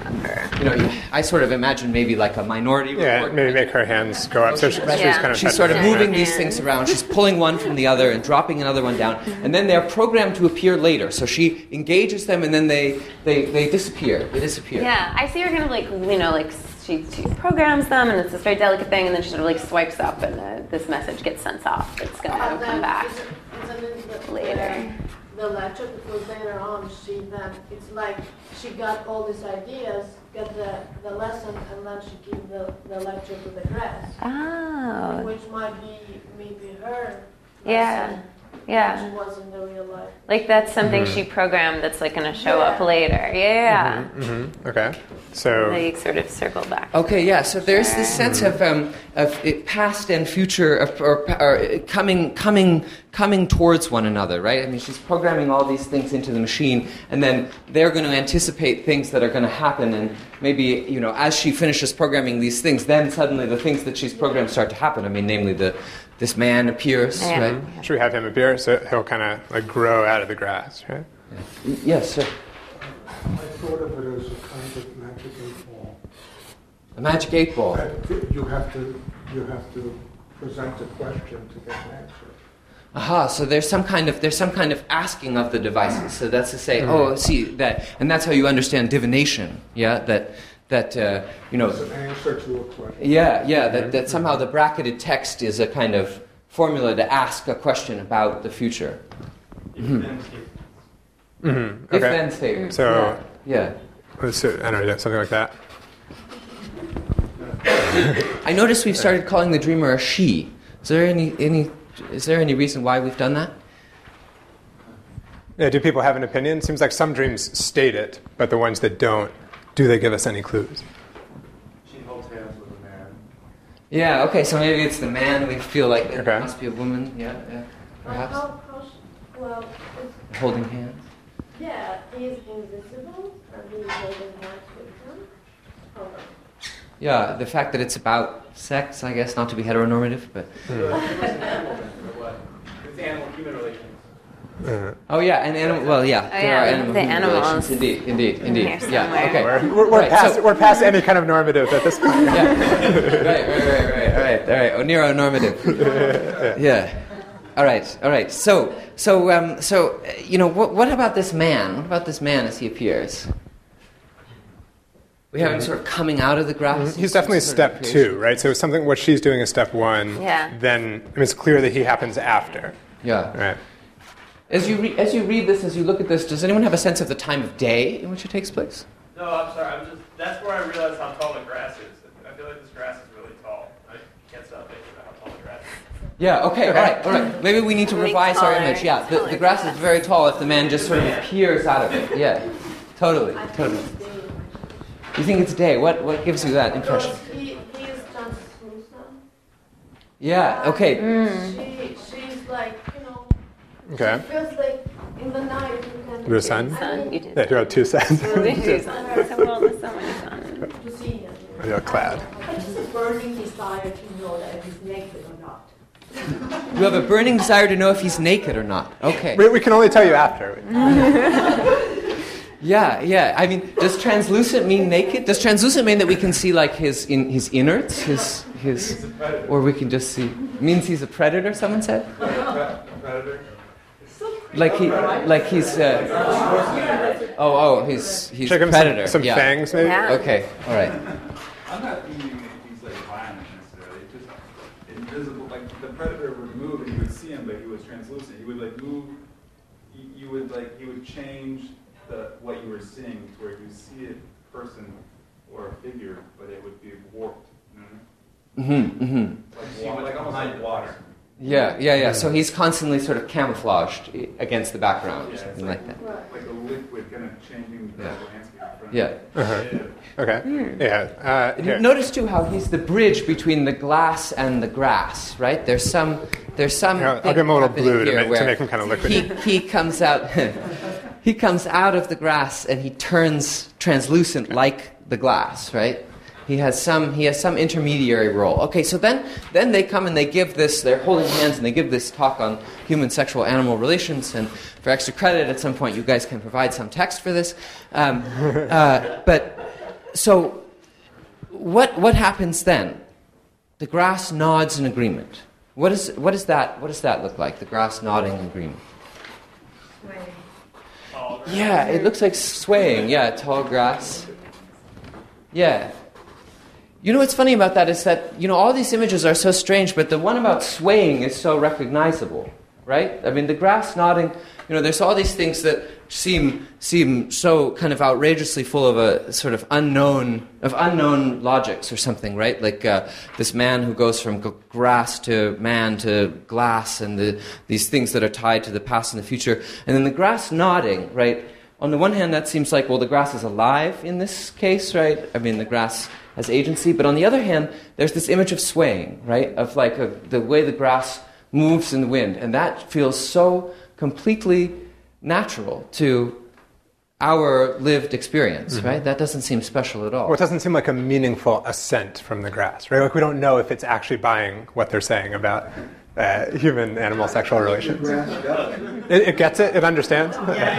I sort of imagine maybe like a minority report. Yeah, maybe make her hands go up. So she's kind of She's sort of moving these things around. She's pulling one from the other and dropping another one down, and then they're programmed to appear later. So she engages them, and then they disappear. They disappear. Yeah, I see her kind of she programs them, and it's this very delicate thing, and then she sort of swipes up, and this message gets sent off. It's going to come back later. The lecture, because later on it's like she got all these ideas, got the lesson, and then she gave the lecture to the class. Oh. Which might be maybe her lesson. Yeah. Which was in the real life. That's something she programmed that's going to show up later. Yeah. Okay. So they sort of circle back. Okay, yeah. So there's this sense of past and future, or coming towards one another, right? I mean, she's programming all these things into the machine, and then they're going to anticipate things that are going to happen, and maybe as she finishes programming these things, then suddenly the things that she's programmed start to happen. I mean, namely this man appears, right? Should we have him appear so he'll kind of grow out of the grass, right? Yeah. Yes, sir. I thought of it as a kind of magic 8-ball. A magic 8-ball. You have to present a question to get an answer. Aha! So there's some kind of asking of the devices. So that's to say, see that, and that's how you understand divination. Yeah, that It's an answer to a question. That somehow the bracketed text is a kind of formula to ask a question about the future. If then statement. So yeah. So, I don't know, something like that. I noticed we've started calling the dreamer a she. Is there any reason why we've done that? Yeah, do people have an opinion? Seems like some dreams state it, but the ones that don't, do they give us any clues? She holds hands with a man. Yeah, okay, so maybe it's the man. We feel like it must be a woman. Yeah, perhaps. Well, holding hands. Yeah, he's invisible, and he's holding hands with him. Hold on. Yeah, the fact that it's about sex, I guess, not to be heteronormative, but... It's animal-human relations. Oh yeah, and animal. Well, yeah, there are animal the animals. relations. Indeed. Yeah, okay. We're past any kind of normative at this point. Yeah. Right. All right. Oneronormative. Yeah. All right. So, what about this man? What about this man as he appears? We have him sort of coming out of the grass. He's definitely step 2, right? So what she's doing is step 1. Yeah. Then it's clear that he happens after. Yeah. Right. As you read this, as you look at this, does anyone have a sense of the time of day in which it takes place? No, I'm sorry. That's where I realized how tall the grass is. I feel like this Yeah, okay, all right. Maybe we need to revise our image. Yeah, the grass is very tall if the man just sort of appears out of it. Yeah, totally. You think it's day? What gives you that impression? He is translucent. Yeah, okay. She's like, Okay. It feels like in the night you can... The sun? Sun, you did. Yeah, you got 2 suns. Well, there's so many sun. To see him. You're clad. I just a burning desire to know that he's naked or not. You have a burning desire to know if he's naked or not. Okay. We can only tell you after. Yeah. I mean, does translucent mean naked? Does translucent mean that we can see like his innards, his, or we can just see? Means he's a predator? Someone said. Predator. Like he's he's Check him predator. some yeah. fangs, maybe. Yeah. Okay. All right. I'm not thinking he's like violent necessarily. It's just invisible. Like the predator would move and you would see him, but he was translucent. He would like move. He would change what you were seeing to where you see a person or a figure, but it would be warped. You know what I mean? Like almost like water. Yeah. So he's constantly sort of camouflaged against the background, or something like that. Like a liquid kind of changing the landscape in front. Yeah. Okay. Yeah. And you notice too how he's the bridge between the glass and the grass, right? There's some. I'll give him a little blue to make him kind of liquid. He comes out. He comes out of the grass and he turns translucent like the glass, right? He has some intermediary role. Okay, so then they come and they give this. They're holding hands and they give this talk on human sexual animal relations. And for extra credit, at some point, you guys can provide some text for this. But so, what happens then? The grass nods in agreement. What does that look like? The grass nodding in agreement. Yeah, it looks like swaying. Yeah, tall grass. Yeah. You know what's funny about that is that, all these images are so strange, but the one about swaying is so recognizable, right? I mean, the grass nodding, there's all these things that seem so kind of outrageously full of a sort of unknown logics or something, right? Like this man who goes from grass to man to glass, and these things that are tied to the past and the future. And then the grass nodding, right? On the one hand, that seems like, well, the grass is alive in this case, right? I mean, the grass has agency. But on the other hand, there's this image of swaying, right? Of like the way the grass moves in the wind. And that feels so completely natural to our lived experience, right? That doesn't seem special at all. Well, it doesn't seem like a meaningful assent from the grass, right? Like we don't know if it's actually buying what they're saying about human-animal sexual relations. It gets it? It understands?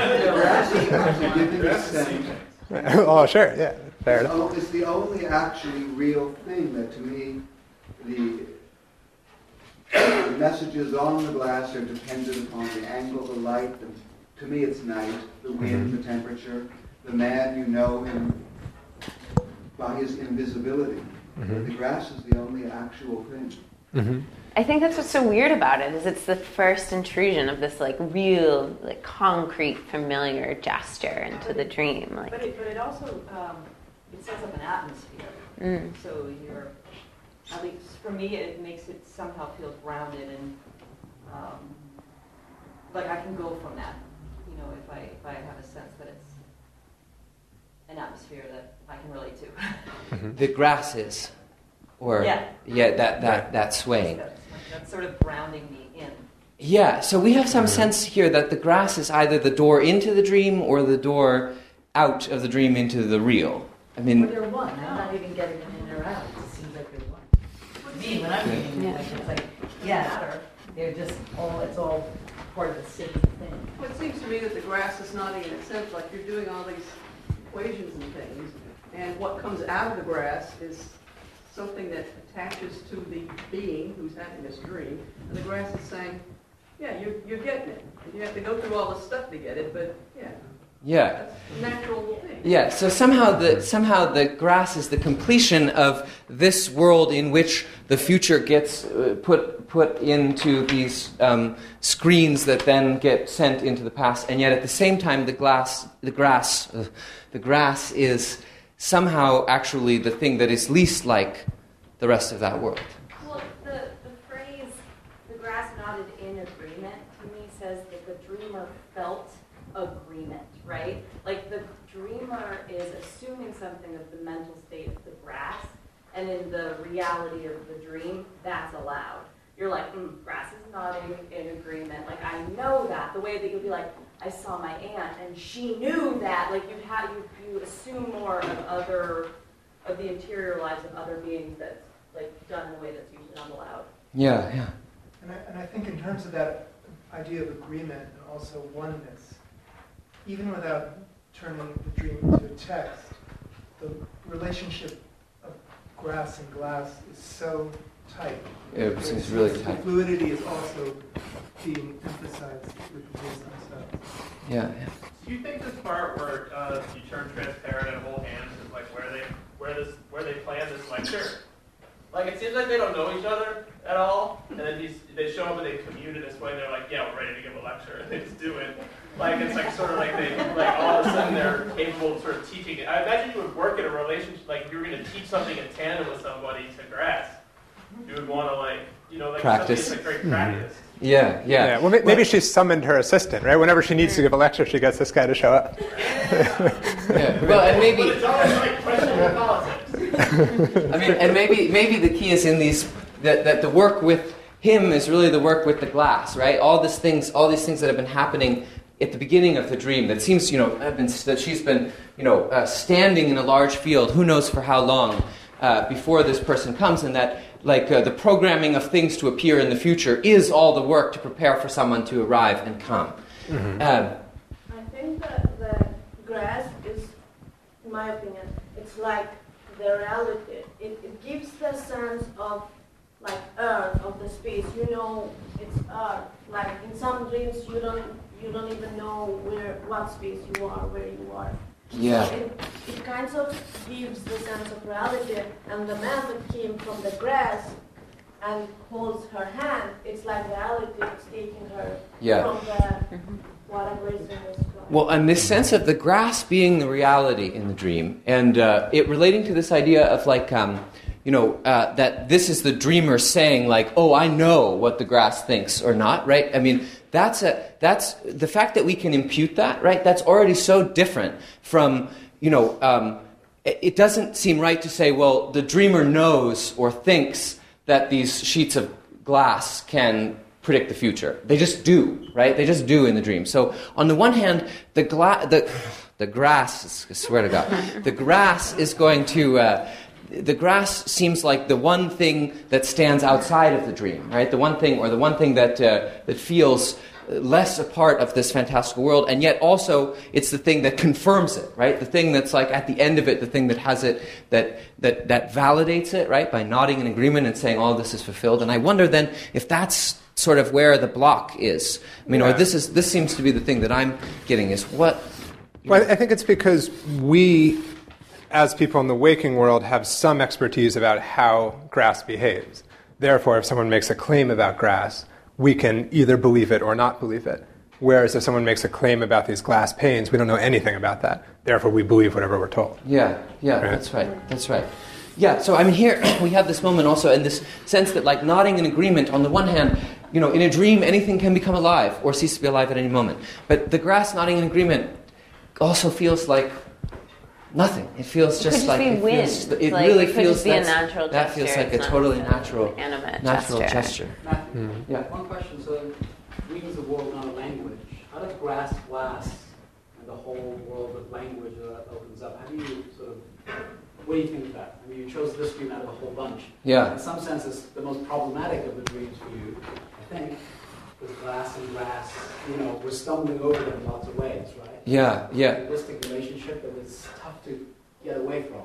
Oh, sure, yeah. Fair enough. It's the only actually real thing that, to me, the messages on the glass are dependent upon the angle, the light. To me, it's night, the wind, the temperature. The man, you know him by his invisibility. The grass is the only actual thing. I think that's what's so weird about it, is it's the first intrusion of this real, concrete, familiar gesture into the dream. But it also it sets up an atmosphere. So at least for me, it makes it somehow feel grounded and like I can go from that. If I have a sense that it's an atmosphere that I can relate to. The grasses, or that swaying. That's sort of grounding me in. Yeah, so we have some sense here that the grass is either the door into the dream or the door out of the dream into the real. I mean, they're one. I'm not even getting them in or out. It seems like they're one. For me, when I'm reading it, it's like, they're just it's all part of the same thing. Well, it seems to me that the grass is nodding in a sense like you're doing all these equations and things, and what comes out of the grass is something that attaches to the being who's having this dream, and the grass is saying, yeah, you're getting it. And you have to go through all this stuff to get it, but that's a natural thing. Yeah, so somehow the grass is the completion of this world in which the future gets put into these screens that then get sent into the past, and yet at the same time the grass is somehow actually the thing that is least like the rest of that world. Well, the phrase, the dreamer felt agreement, right? Like the dreamer is assuming something of the mental state of the grass, and in the reality of the dream, that's allowed. You're like, grass is nodding in agreement. Like, I know that. The way that you'll be like, I saw my aunt, and she knew that. Like, you assume more of the interior lives of other beings that's, like, done in a way that's usually not allowed. Yeah. And I think in terms of that idea of agreement and also oneness, even without turning the dream into a text, the relationship of grass and glass is so tight. It's really tight. The fluidity is also being emphasized with the dreams themselves. Yeah. Do you think this part where you turn transparent and hold hands is like where they plan this lecture? Like, it seems like they don't know each other at all, and then they show up and they commune in this way, and they're like, yeah, we're ready to give a lecture, and they just do it. Like, it's like sort of like all of a sudden they're capable of sort of teaching it. I imagine you would work in a relationship, like if you were going to teach something in tandem with somebody to grass, you would want to practice. Something that's like very practiced. Yeah. Well, maybe she summoned her assistant, right? Whenever she needs to give a lecture, she gets this guy to show up. Yeah. Well, and maybe. But it's always like questionable politics. I mean, and maybe the key is in these that the work with him is really the work with the glass, right? All these things that have been happening at the beginning of the dream. That seems, that she's been, standing in a large field, who knows for how long, before this person comes, and that. The programming of things to appear in the future is all the work to prepare for someone to arrive and come. I think that the grass is, in my opinion, it's like the reality. It gives the sense of like earth, of the space. It's earth. Like in some dreams, you don't even know what space you are, where you are. Yeah. So it kind of gives the sense of reality, and the man that came from the grass and holds her hand, it's like reality is taking her from the whatever is in this grass. Well, and this sense of the grass being the reality in the dream, and it relating to this idea of that this is the dreamer saying oh, I know what the grass thinks or not, right? I mean, that's the fact that we can impute that, right? That's already so different from, it doesn't seem right to say, well, the dreamer knows or thinks that these sheets of glass can predict the future. They just do, right? They just do in the dream. So on the one hand, the grass, I swear to God, the grass is going to... the grass seems like the one thing that stands outside of the dream, right? The one thing that feels less a part of this fantastical world, and yet also it's the thing that confirms it, right? The thing that's at the end of it, the thing that has it, that validates it, right? By nodding in agreement and saying all this is fulfilled. And I wonder then if that's sort of where the block is. I mean, or this seems to be the thing that I'm getting is what. Well, I think it's because we, as people in the waking world, have some expertise about how grass behaves. Therefore, if someone makes a claim about grass, we can either believe it or not believe it. Whereas if someone makes a claim about these glass panes, we don't know anything about that. Therefore, we believe whatever we're told. Yeah, right? That's right. Yeah, so I mean, here we have this moment also in this sense that nodding in agreement, on the one hand, in a dream, anything can become alive or cease to be alive at any moment. But the grass nodding in agreement also feels like nothing. It feels just like it wind. It really could feels just be a natural gesture. That feels like a totally natural gesture. Matthew, one question. So, dream is a world, not a language. How does grass, glass, and the whole world of language that opens up? How do you what do you think of that? I mean, you chose this dream out of a whole bunch. Yeah. In some sense, it's the most problematic of the dreams for you, I think, with glass and grass. We're stumbling over them in lots of ways, right? Yeah. It's a linguistic relationship that is tough to get away from.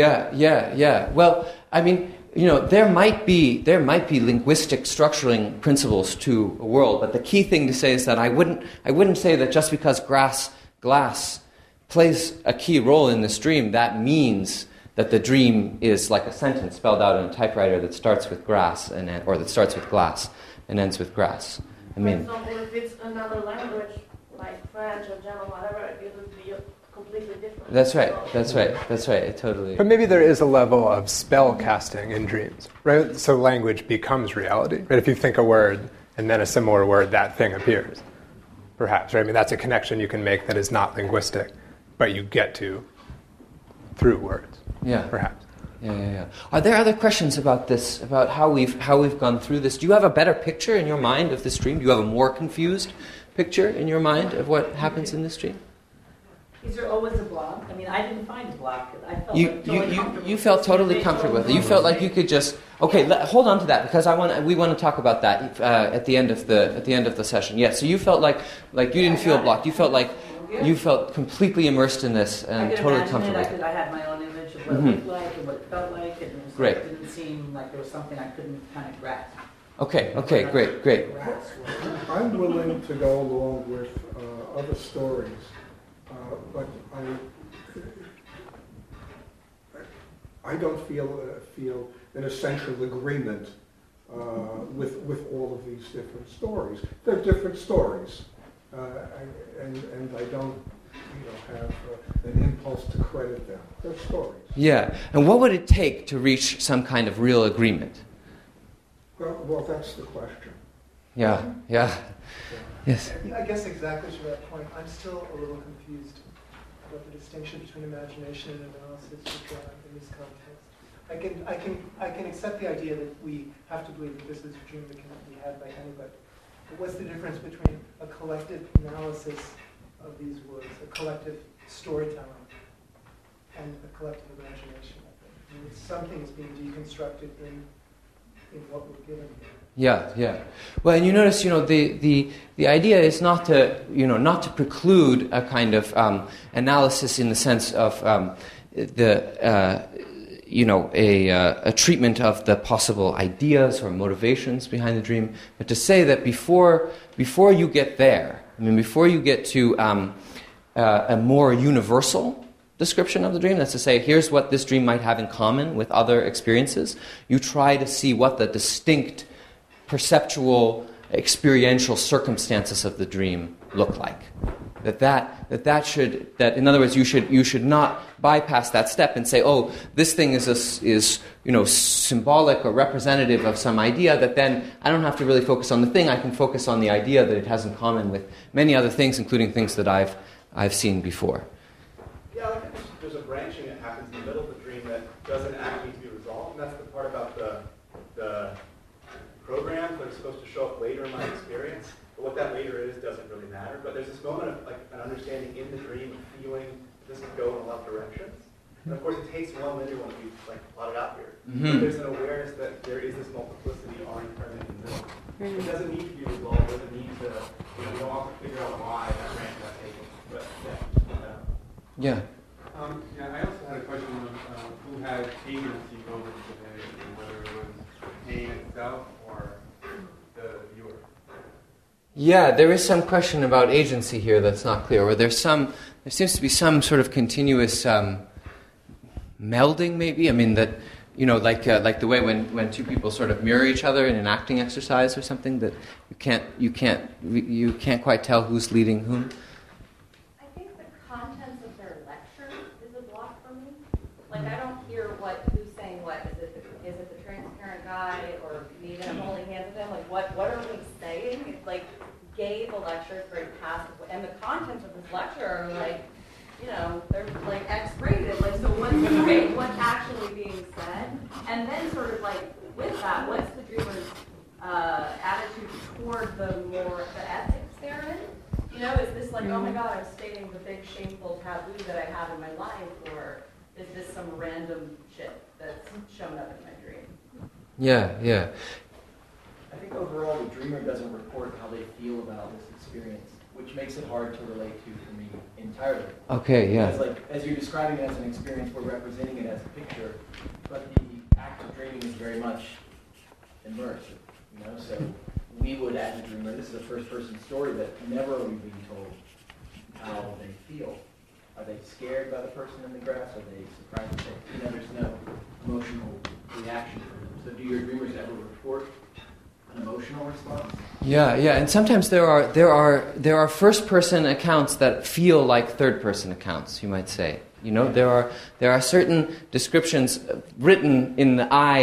Yeah. Well, I mean, there might be linguistic structuring principles to a world, but the key thing to say is that I wouldn't say that just because glass plays a key role in this dream, that means that the dream is like a sentence spelled out on a typewriter that starts with grass or that starts with glass and ends with grass. I mean, for example, if it's another language like French or German, whatever, it would be completely different. That's right. It totally. But maybe there is a level of spell casting in dreams, right? So language becomes reality. Right? If you think a word and then a similar word, that thing appears. perhaps, right? I mean, that's a connection you can make that is not linguistic, but you get to through words, perhaps. Yeah. Are there other questions about this, about how we've gone through this? Do you have a better picture in your mind of this dream? Do you have a more confused picture in your mind of what happens in this dream? Is there always a block? I mean, I didn't find a block. I felt You felt totally comfortable with it. You felt like you could just hold on to that, because we want to talk about that at the end of the session. Yeah. So you felt like you didn't feel blocked. You felt like you felt completely immersed in this and totally comfortable. I had my own image of what it looked like and what it felt like, and it didn't seem like there was something I couldn't kind of grasp. Okay, great. I'm willing to go along with other stories, but I don't feel an essential agreement with all of these different stories. They're different stories, and I don't have an impulse to credit them. They're stories. Yeah, and what would it take to reach some kind of real agreement? Well, that's the question. Yeah. Yes. I guess exactly to that point, I'm still a little confused about the distinction between imagination and analysis in this context. I can accept the idea that we have to believe that this is a dream that cannot be had by anybody. But what's the difference between a collective analysis of these words, a collective storytelling, and a collective imagination? I mean, something is being deconstructed in what we're given here. Yeah. Well, and you notice, the idea is not to preclude a kind of analysis in the sense of a treatment of the possible ideas or motivations behind the dream, but to say that before you get there, before you get to a more universal description of the dream, that's to say, here's what this dream might have in common with other experiences, you try to see what the distinct perceptual, experiential circumstances of the dream look like. That in other words, you should not bypass that step and say, oh, this thing is symbolic or representative of some idea, that then I don't have to really focus on the thing, I can focus on the idea that it has in common with many other things, including things that I've seen before. Yeah, like there's a branching that happens in the middle of the dream that doesn't actually need to be resolved, and that's the part about the program that is supposed to show up later in my experience. But what that later is doesn't really matter. But there's this moment of like an understanding in the dream, of feeling this could go in a lot of directions. And of course, it takes one linear one to be like plotted out here. But there's an awareness that there is this multiplicity already present in the middle. It doesn't need to be resolved. It doesn't need to. You don't have to figure out why that branch got taken. But Yeah. I also had a question on who had agency over the behavior, and whether it was pain itself or the viewer. Yeah, there is some question about agency here that's not clear. Or there seems to be some sort of continuous melding, maybe. Like the way when two people sort of mirror each other in an acting exercise or something, that you can't quite tell who's leading whom. I think the contents of their lecture is a block for me. Like I don't hear who's saying what. Is it the transparent guy or me that I'm holding hands with him? Like what are we saying? It's like gave a lecture, it's very passive, and the contents of this lecture are like, they're like X-rated. Like so, what's actually being said, and then sort of like with that, what's the dreamer's attitude toward the ethics therein? Is this like, oh my God, I'm stating the big shameful taboo that I have in my life, or is this some random shit that's shown up in my dream? Yeah. I think overall the dreamer doesn't report how they feel about this experience, which makes it hard to relate to for me entirely. Okay, yeah. Because as you're describing it as an experience, we're representing it as a picture, but the act of dreaming is very much immersive, So we would, as a dreamer, this is a first-person story, but never are we being told how they feel. Are they scared by the person in the grass? Are they surprised? There's no emotional reaction from them. So do your dreamers ever report an emotional response? Yeah, and sometimes there are first-person accounts that feel like third-person accounts. You might say, there are certain descriptions written in the I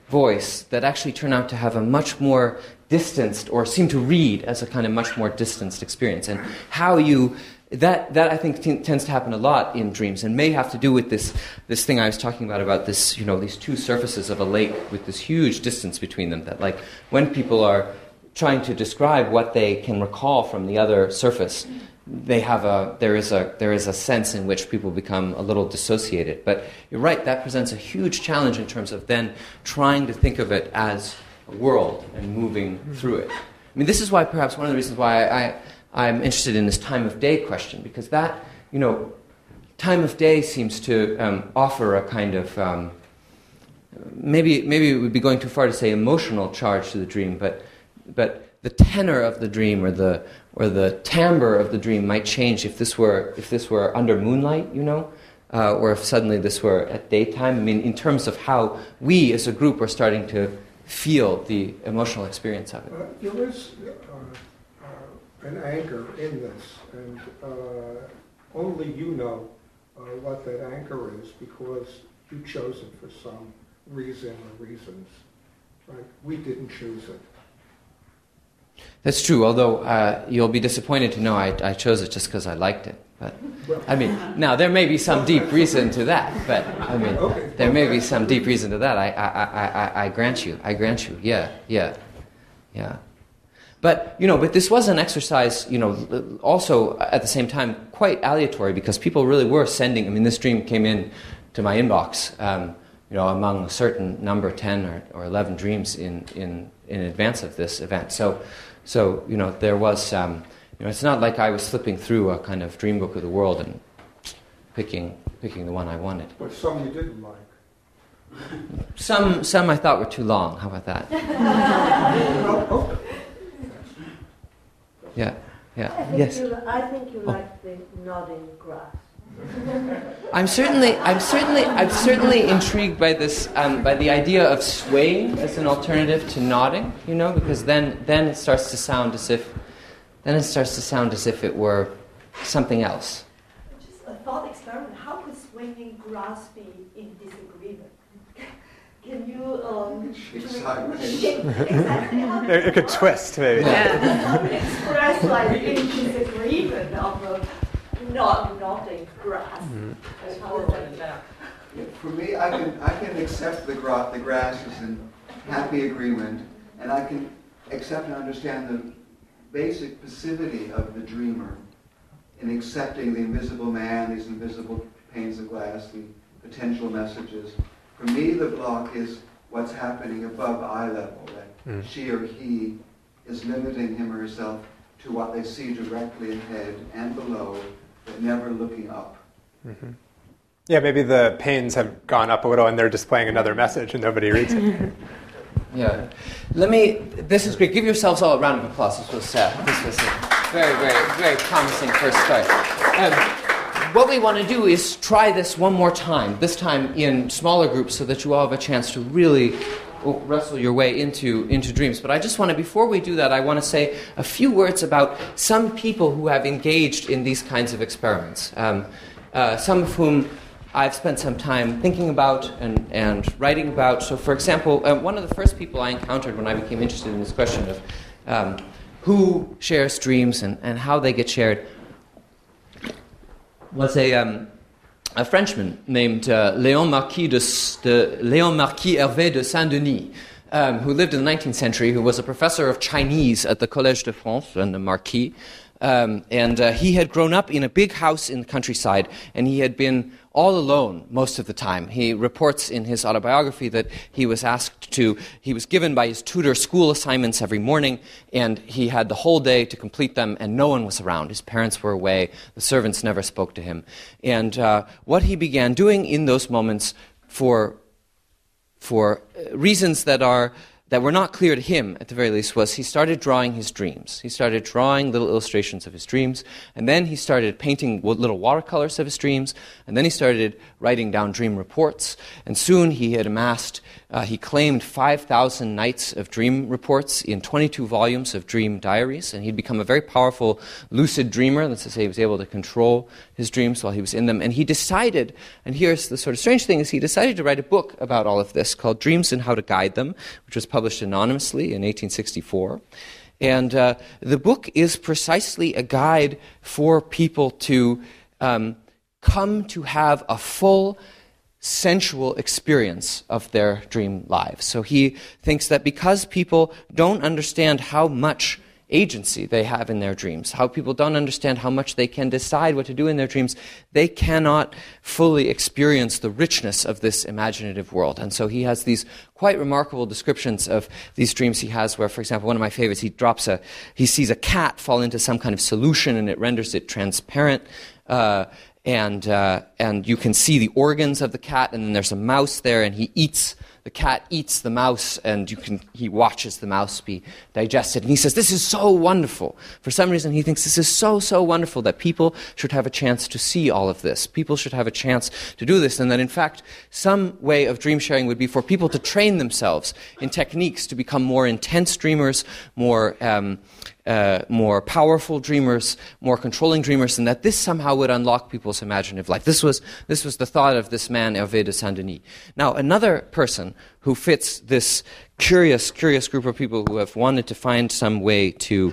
voice that actually turn out to have a much more distanced, or seem to read as a kind of much more distanced experience. And how you, that I think tends to happen a lot in dreams, and may have to do with this thing I was talking about this, these two surfaces of a lake with this huge distance between them, that like when people are trying to describe what they can recall from the other surface, there is a sense in which people become a little dissociated. But you're right, that presents a huge challenge in terms of then trying to think of it as a world and moving through it. I mean, this is why perhaps one of the reasons why I'm interested in this time of day question, because that, time of day seems to offer a kind of, maybe it would be going too far to say emotional charge to the dream, but the tenor of the dream or the timbre of the dream might change if this were under moonlight, or if suddenly this were at daytime. I mean, in terms of how we as a group are starting to feel the emotional experience of it. There is an anchor in this, and only you know what that anchor is, because you chose it for some reason or reasons. Right? We didn't choose it. That's true, although you'll be disappointed to know I chose it just because I liked it. But I mean, now there may be some deep reason to that. But I mean, there may be some deep reason to that. I grant you. Yeah. But but this was an exercise, also at the same time quite aleatory, because people really were sending. I mean, this dream came in to my inbox, among a certain number, 10 or 11 dreams in advance of this event. So there was. It's not like I was flipping through a kind of dream book of the world and picking the one I wanted. But some you didn't like. Some I thought were too long. How about that? Yeah. Yes. I think you like the nodding grass. I'm certainly intrigued by this, by the idea of swaying as an alternative to nodding. Because then it starts to sound as if. Then it starts to sound as if it were something else. Just a thought experiment. How could swinging grass be in disagreement? Can you exactly how it could twist, maybe. How to express like in disagreement of not nodding grass? For me, I can accept the grass as in happy agreement, and I can accept and understand the basic passivity of the dreamer in accepting the invisible man, these invisible panes of glass, the potential messages. For me, the block is what's happening above eye level, that she or he is limiting him or herself to what they see directly ahead and below, but never looking up. Mm-hmm. Yeah, maybe the panes have gone up a little and they're displaying another message and nobody reads it. Yeah. This is great. Give yourselves all a round of applause. This was a very, very, very promising first start. What we want to do is try this one more time, this time in smaller groups, so that you all have a chance to really wrestle your way into dreams. But I just want to, before we do that, I want to say a few words about some people who have engaged in these kinds of experiments, some of whom I've spent some time thinking about and writing about. So, for example, one of the first people I encountered when I became interested in this question of who shares dreams and how they get shared was a Frenchman named Léon Marquis Hervé de Saint-Denis, who lived in the 19th century, who was a professor of Chinese at the Collège de France and the Marquis. And he had grown up in a big house in the countryside, and he had been all alone most of the time. He reports in his autobiography that he was given by his tutor school assignments every morning, and he had the whole day to complete them, and no one was around. His parents were away. The servants never spoke to him. And what he began doing in those moments for reasons that were not clear to him, at the very least, was he started drawing his dreams. He started drawing little illustrations of his dreams, and then he started painting little watercolors of his dreams, and then he started writing down dream reports, and soon he had amassed He claimed 5,000 nights of dream reports in 22 volumes of dream diaries, and he'd become a very powerful lucid dreamer. That's to say, he was able to control his dreams while he was in them. And he decided, and here's the sort of strange thing, is he decided to write a book about all of this called Dreams and How to Guide Them, which was published anonymously in 1864. And the book is precisely a guide for people to come to have a full sensual experience of their dream lives. So he thinks that because people don't understand how much agency they have in their dreams, how people don't understand how much they can decide what to do in their dreams, they cannot fully experience the richness of this imaginative world. And so he has these quite remarkable descriptions of these dreams he has where, for example, one of my favorites, he sees a cat fall into some kind of solution and it renders it transparent. And you can see the organs of the cat, and then there's a mouse there, and the cat eats the mouse, and he watches the mouse be digested. And he says, this is so wonderful. For some reason, he thinks this is so, so wonderful that people should have a chance to see all of this. People should have a chance to do this, and that, in fact, some way of dream sharing would be for people to train themselves in techniques to become more intense dreamers, more powerful dreamers, more controlling dreamers, and that this somehow would unlock people's imaginative life. This was the thought of this man, Hervé de Saint-Denis. Now, another person who fits this curious group of people who have wanted to find some way to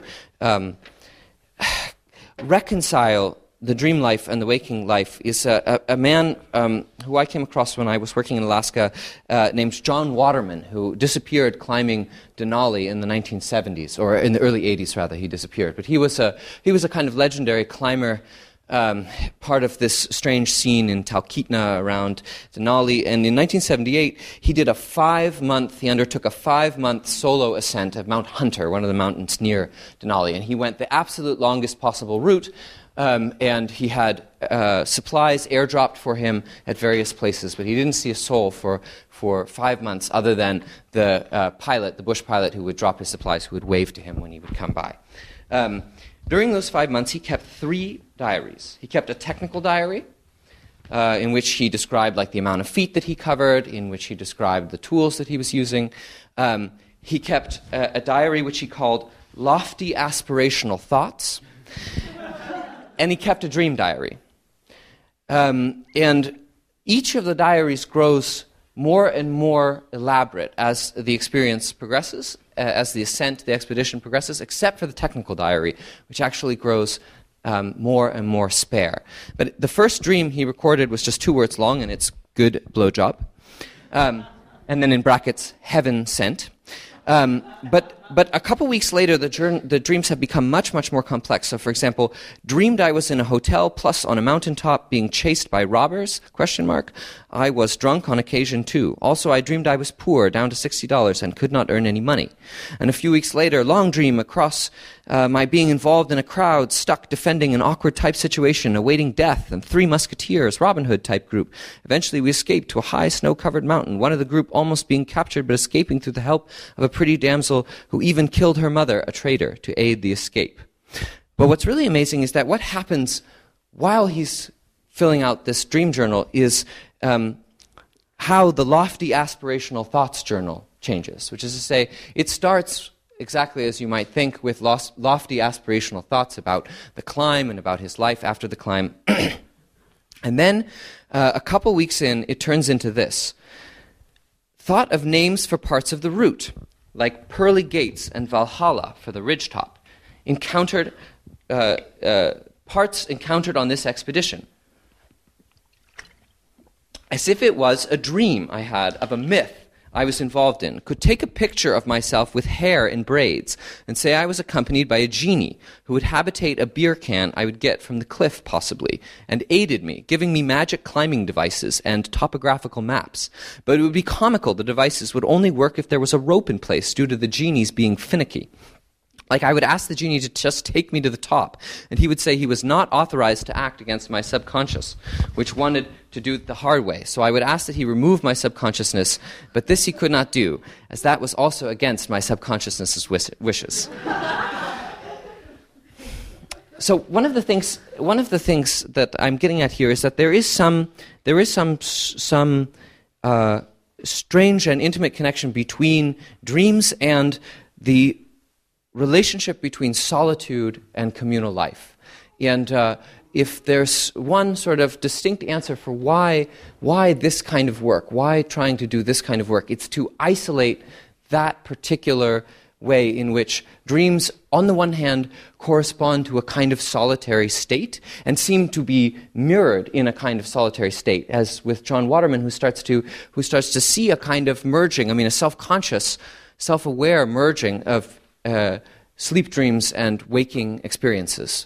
reconcile the dream life and the waking life is a man who I came across when I was working in Alaska named John Waterman, who disappeared climbing Denali in the 1970s, or in the early 80s rather, he disappeared. But he was a kind of legendary climber, part of this strange scene in Talkeetna around Denali. And in 1978, he undertook a 5-month solo ascent of Mount Hunter, one of the mountains near Denali. And he went the absolute longest possible route, and he had supplies airdropped for him at various places, but he didn't see a soul for 5 months other than the bush pilot who would drop his supplies, who would wave to him when he would come by. During those 5 months, he kept 3 diaries. He kept a technical diary, in which he described the amount of feet that he covered, in which he described the tools that he was using. He kept a diary which he called Lofty Aspirational Thoughts. And he kept a dream diary. And each of the diaries grows more and more elaborate as the experience progresses, as the expedition progresses, except for the technical diary, which actually grows more and more spare. But the first dream he recorded was just 2 words long, and it's good blowjob. And then in brackets, heaven sent. But a couple weeks later, the dreams have become much, much more complex. So, for example, dreamed I was in a hotel plus on a mountaintop being chased by robbers, ? I was drunk on occasion too. Also, I dreamed I was poor, down to $60, and could not earn any money. And a few weeks later, long dream across my being involved in a crowd, stuck defending an awkward type situation, awaiting death, and 3 musketeers, Robin Hood type group. Eventually, we escaped to a high snow-covered mountain, one of the group almost being captured but escaping through the help of a pretty damsel who even killed her mother, a traitor, to aid the escape. But what's really amazing is that what happens while he's filling out this dream journal is how the Lofty Aspirational Thoughts journal changes, which is to say, it starts exactly as you might think, with lofty aspirational thoughts about the climb and about his life after the climb. And then, a couple weeks in, it turns into this. Thought of names for parts of the route, like Pearly Gates and Valhalla for the ridgetop, parts encountered on this expedition. As if it was a dream I had of a myth I was involved in, could take a picture of myself with hair in braids and say I was accompanied by a genie who would habitate a beer can I would get from the cliff, possibly, and aided me, giving me magic climbing devices and topographical maps. But it would be comical. The devices would only work if there was a rope in place due to the genies being finicky. Like, I would ask the genie to just take me to the top, and he would say he was not authorized to act against my subconscious, which wanted to do it the hard way. So I would ask that he remove my subconsciousness, but this he could not do, as that was also against my subconsciousness' wishes. So one of the things that I'm getting at here is that there is some strange and intimate connection between dreams and the relationship between solitude and communal life. And if there's one sort of distinct answer for why this kind of work, why trying to do this kind of work, it's to isolate that particular way in which dreams, on the one hand, correspond to a kind of solitary state and seem to be mirrored in a kind of solitary state, as with John Waterman, who starts to see a kind of merging, a self-conscious, self-aware merging of sleep dreams and waking experiences.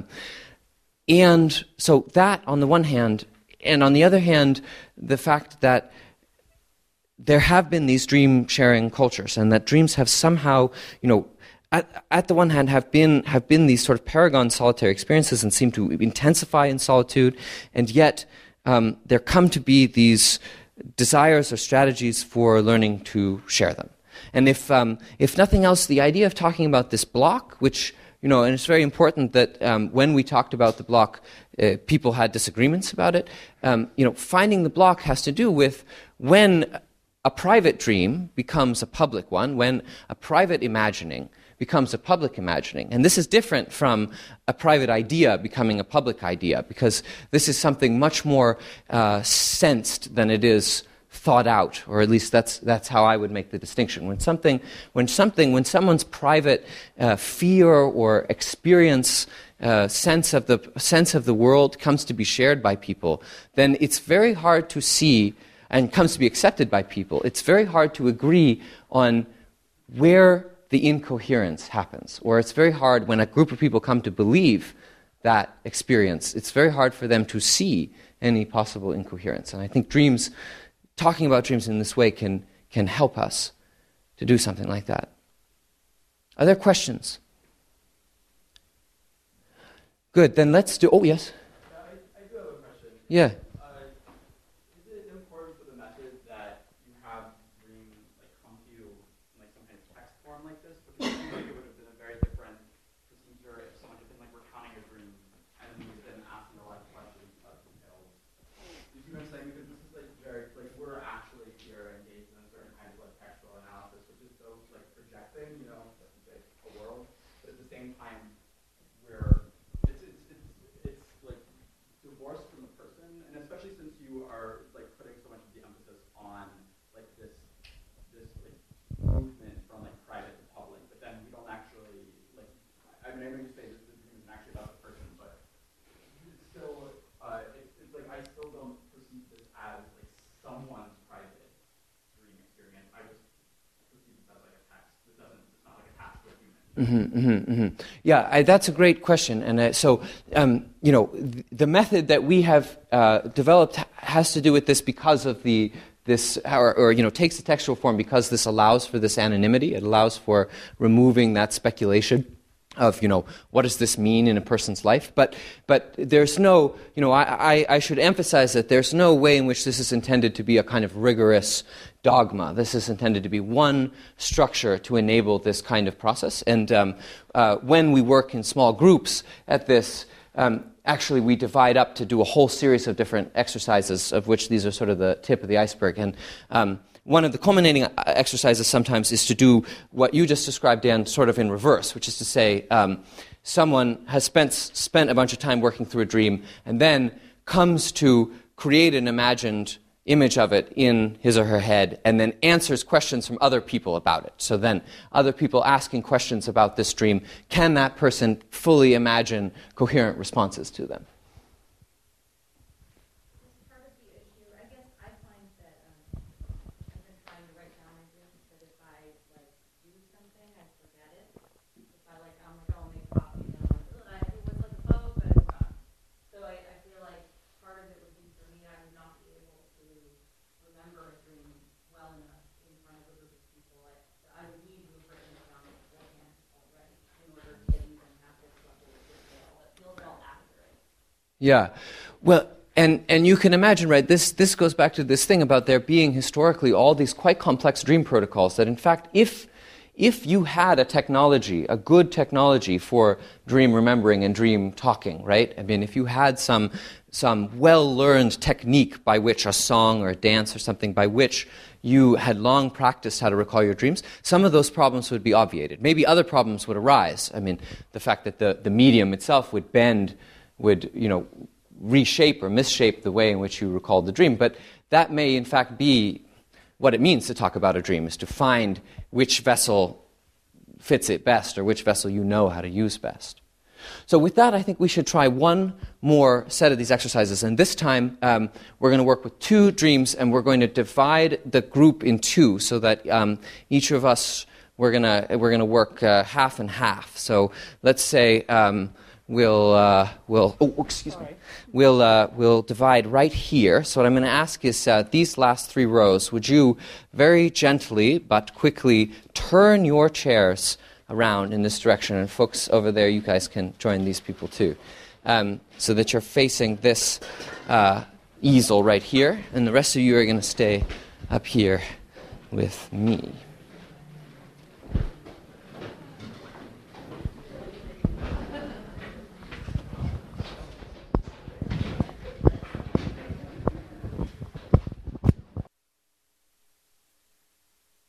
And so that, on the one hand, and on the other hand, the fact that there have been these dream-sharing cultures, and that dreams have somehow, at the one hand, have been these sort of paragon solitary experiences and seem to intensify in solitude, and yet there come to be these desires or strategies for learning to share them. And if nothing else, the idea of talking about this block, which, and it's very important that when we talked about the block, people had disagreements about it. Finding the block has to do with when a private dream becomes a public one, when a private imagining becomes a public imagining. And this is different from a private idea becoming a public idea, because this is something much more sensed than it is thought out, or at least that's how I would make the distinction. When someone's private fear or experience, sense of the world comes to be shared by people, then it's very hard to see, and comes to be accepted by people, it's very hard to agree on where the incoherence happens. Or it's very hard when a group of people come to believe that experience, it's very hard for them to see any possible incoherence. And I think talking about dreams in this way can help us to do something like that. Are there questions? Good, then let's do... Oh, yes? I do have a question. Yeah. Is it important for the method that you have dreams come to you in some kind of text form like this? Because I feel like it would have been a very different procedure if someone had been recounting a dream and then you've been asking a lot of questions about details. You see what I'm saying? Because this is very, we're actually here engaged in a certain kind of textual analysis, which is so projecting, a world, but at the same time, divorced from the person, and especially since you are putting so much of the emphasis on this movement from private to public, but then we don't actually I know you say that the dream isn't actually about the person, but it's still it's I still don't perceive this as someone's private dream experience. I just perceive this as a text. It's not like a task with human. Yeah, that's a great question. And the method that we have developed has to do with this because of takes the textual form because this allows for this anonymity. It allows for removing that speculation of, what does this mean in a person's life? But there's no, I should emphasize that there's no way in which this is intended to be a kind of rigorous dogma. This is intended to be one structure to enable this kind of process. And when we work in small groups at this, actually we divide up to do a whole series of different exercises, of which these are sort of the tip of the iceberg. And one of the culminating exercises sometimes is to do what you just described, Dan, sort of in reverse, which is to say someone has spent a bunch of time working through a dream and then comes to create an imagined image of it in his or her head and then answers questions from other people about it. So then other people asking questions about this dream, can that person fully imagine coherent responses to them? Yeah, well, and you can imagine, right, this goes back to this thing about there being historically all these quite complex dream protocols that, in fact, if if you had a technology, a good technology for dream remembering and dream talking, right? I mean, if you had some well-learned technique by which a song or a dance or something by which you had long practiced how to recall your dreams, some of those problems would be obviated. Maybe other problems would arise. I mean, the fact that the medium itself would bend, would, reshape or misshape the way in which you recalled the dream. But that may, in fact, be what it means to talk about a dream, is to find which vessel fits it best or which vessel you know how to use best. So with that, I think we should try one more set of these exercises. And this time, we're going to work with 2 dreams, and we're going to divide the group in 2 so that each of us, we're going to work half and half. So let's say we'll divide right here. So what I'm going to ask is these last 3 rows, would you very gently but quickly turn your chairs around in this direction, and folks over there, you guys can join these people too, so that you're facing this easel right here, and the rest of you are going to stay up here with me.